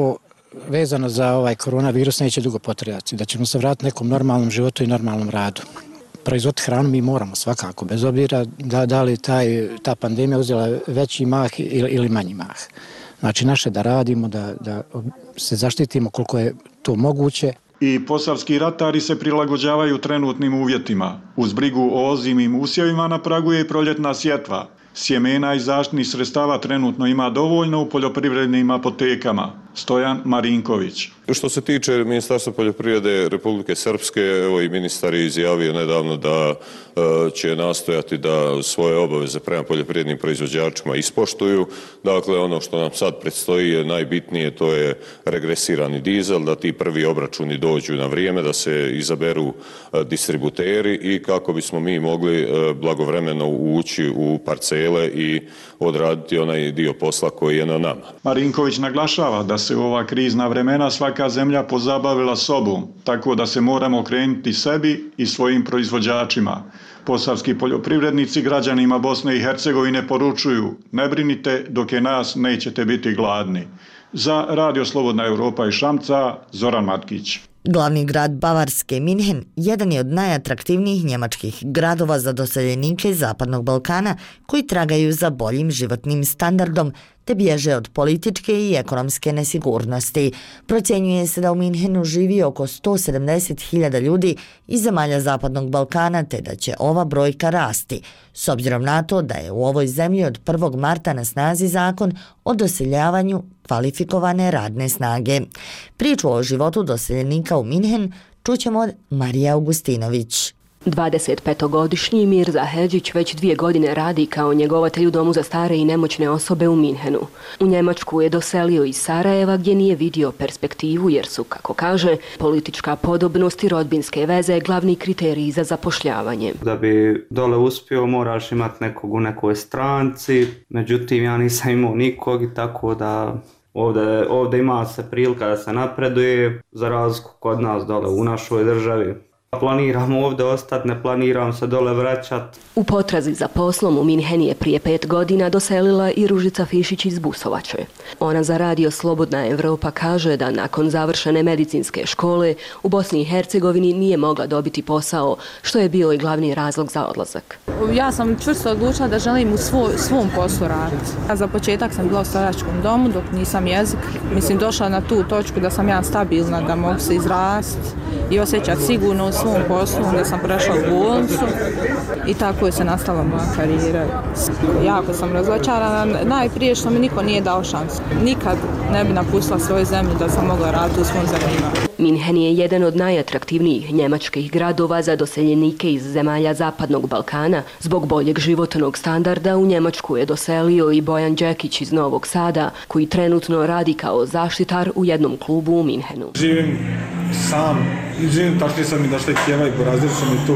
Speaker 1: vezano za ovaj koronavirus neće dugo potrajati, da ćemo se vratiti nekom normalnom životu i normalnom radu. Proizvod hranu mi moramo svakako, bez obzira da, da li taj, ta pandemija uzela veći mah ili, ili manji mah. Znači naše da radimo, da, da se zaštitimo koliko je to moguće.
Speaker 17: I posavski ratari se prilagođavaju trenutnim uvjetima. Uz brigu o ozimim usjevima na pragu je i proljetna sjetva. Sjemena i zaštitnih sredstava trenutno ima dovoljno u poljoprivrednim apotekama. Stojan Marinković.
Speaker 18: Što se tiče Ministarstva poljoprivrede Republike Srpske, evo i ministar je izjavio nedavno da e, će nastojati da svoje obaveze prema poljoprivrednim proizvođačima ispoštuju. Dakle, ono što nam sad predstoji je najbitnije, to je regresirani dizel, da ti prvi obračuni dođu na vrijeme, da se izaberu e, distributeri i kako bismo mi mogli e, blagovremeno ući u parcele i odraditi onaj dio posla koji je na nama.
Speaker 17: Marinković naglašava da se u ova krizna vremena svaka zemlja pozabavila sobom, tako da se moramo okrenuti sebi i svojim proizvođačima. Posavski poljoprivrednici građanima Bosne i Hercegovine poručuju: ne brinite, dok je nas nećete biti gladni. Za Radio Slobodna Evropa iz Šamca, Zoran Matkić.
Speaker 21: Glavni grad Bavarske, Minhen, jedan je od najatraktivnijih njemačkih gradova za doseljenike Zapadnog Balkana koji tragaju za boljim životnim standardom te bježe od političke i ekonomske nesigurnosti. Procjenjuje se da u Minhenu živi oko sto sedamdeset hiljada ljudi iz zemalja Zapadnog Balkana te da će ova brojka rasti, s obzirom na to da je u ovoj zemlji od prvog marta na snazi zakon o doseljavanju kvalifikovane radne snage. Priču o životu doseljenika u Minhen čućemo od Marije Augustinović.
Speaker 3: dvadesetpetogodišnji Mirza Hedžić već dvije godine radi kao njegovatelj u domu za stare i nemoćne osobe u Minhenu. U Njemačku je doselio iz Sarajeva gdje nije vidio perspektivu jer su, kako kaže, politička podobnost i rodbinske veze glavni kriteriji za zapošljavanje.
Speaker 4: Da bi dole uspio moraš imati nekog u nekoj stranci, međutim ja nisam imao nikog i tako da ovdje, ovdje ima se prilika da se napreduje za razliku kod nas dole u našoj državi. Planiram ovdje ostati, ne planiram se dole vraćati.
Speaker 3: U potrazi za poslom u Minhen je prije pet godina doselila i Ružica Fišić iz Busovače. Ona za Radio Slobodna Evropa kaže da nakon završene medicinske škole u Bosni i Hercegovini nije mogla dobiti posao, što je bio i glavni razlog za odlazak.
Speaker 16: Ja sam čvrsto odlučila da želim u svoj, svom poslu raditi. Ja za početak sam bila u staračkom domu dok nisam jezik. Mislim, došla na tu točku da sam ja stabilna, da mogu se izrasti i osjećati sigurno u svom poslu, onda sam prešla u bolnicu i tako je se nastala moja karijera. Jako sam razočarana, najprije što mi niko nije dao šansu. Nikad ne bi napustila svoju zemlju da sam mogla raditi u svom zanimanju.
Speaker 3: Minhen je jedan od najatraktivnijih njemačkih gradova za doseljenike iz zemalja Zapadnog Balkana. Zbog boljeg životnog standarda u Njemačku je doselio i Bojan Đekić iz Novog Sada, koji trenutno radi kao zaštitar u jednom klubu u Minhenu.
Speaker 19: Živim sam, živim tašli sam i došli tjeva i porazili sam i tu.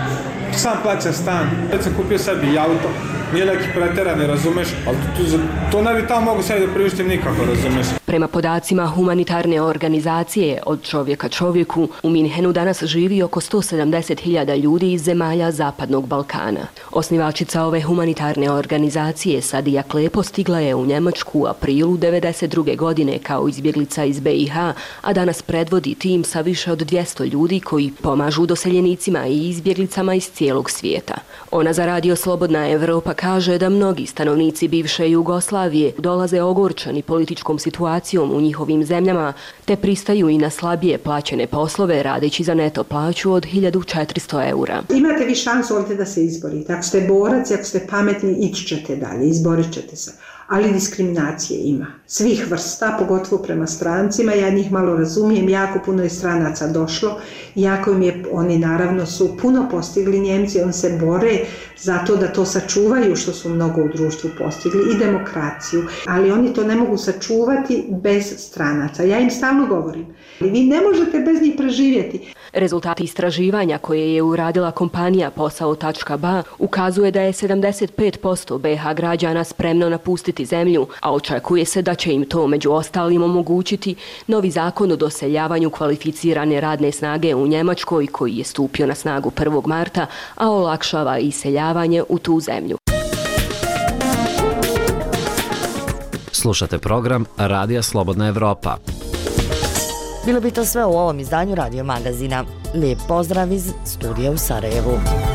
Speaker 19: Sam plaćam stan, već sam kupio sebi i auto, nije neki preteran, ne razumeš, ali to, to ne bi tamo mogu sebi da priuštim nikako, razumeš.
Speaker 3: Prema podacima humanitarne organizacije Od čovjeka čovjeku, u Minhenu danas živi oko sto sedamdeset hiljada ljudi iz zemalja Zapadnog Balkana. Osnivačica ove humanitarne organizacije Sadija Klepo stigla je u Njemačku u aprilu devedeset druge godine kao izbjeglica iz B i H, a danas predvodi tim sa više od dvjesto ljudi koji pomažu doseljenicima i izbjeglicama iz cijelog svijeta. Ona za Radio Slobodna Evropa kaže da mnogi stanovnici bivše Jugoslavije dolaze ogorčani političkom situacijom u njihovim zemljama, te pristaju i na slabije plaćene poslove radeći za neto plaću od hiljadu četiristo eura.
Speaker 20: Imate vi šansu ovdje da se izborite. Ako ste borac, ako ste pametni, ići ćete dalje, izborit ćete se. Ali diskriminacije ima. Svih vrsta, pogotovo prema strancima. Ja njih malo razumijem, jako puno je stranaca došlo. Jako im je, oni naravno su puno postigli Njemci, oni se bore zato da to sačuvaju što su mnogo u društvu postigli i demokraciju. Ali oni to ne mogu sačuvati bez stranaca. Ja im stalno govorim. Vi ne možete bez njih preživjeti.
Speaker 3: Rezultati istraživanja koje je uradila kompanija Posao tačka ba ukazuje da je sedamdeset pet posto B H građana spremno napustiti zemlju, a očekuje se da će im to među ostalim omogućiti novi zakon o doseljavanju kvalificirane radne snage u Njemačkoj koji je stupio na snagu prvog marta, a olakšava iseljavanje u tu zemlju.
Speaker 6: Slušate program Radija Slobodna Evropa.
Speaker 21: Bilo bi to sve u ovom izdanju Radio Magazina. Lijep pozdrav iz studija u Sarajevu.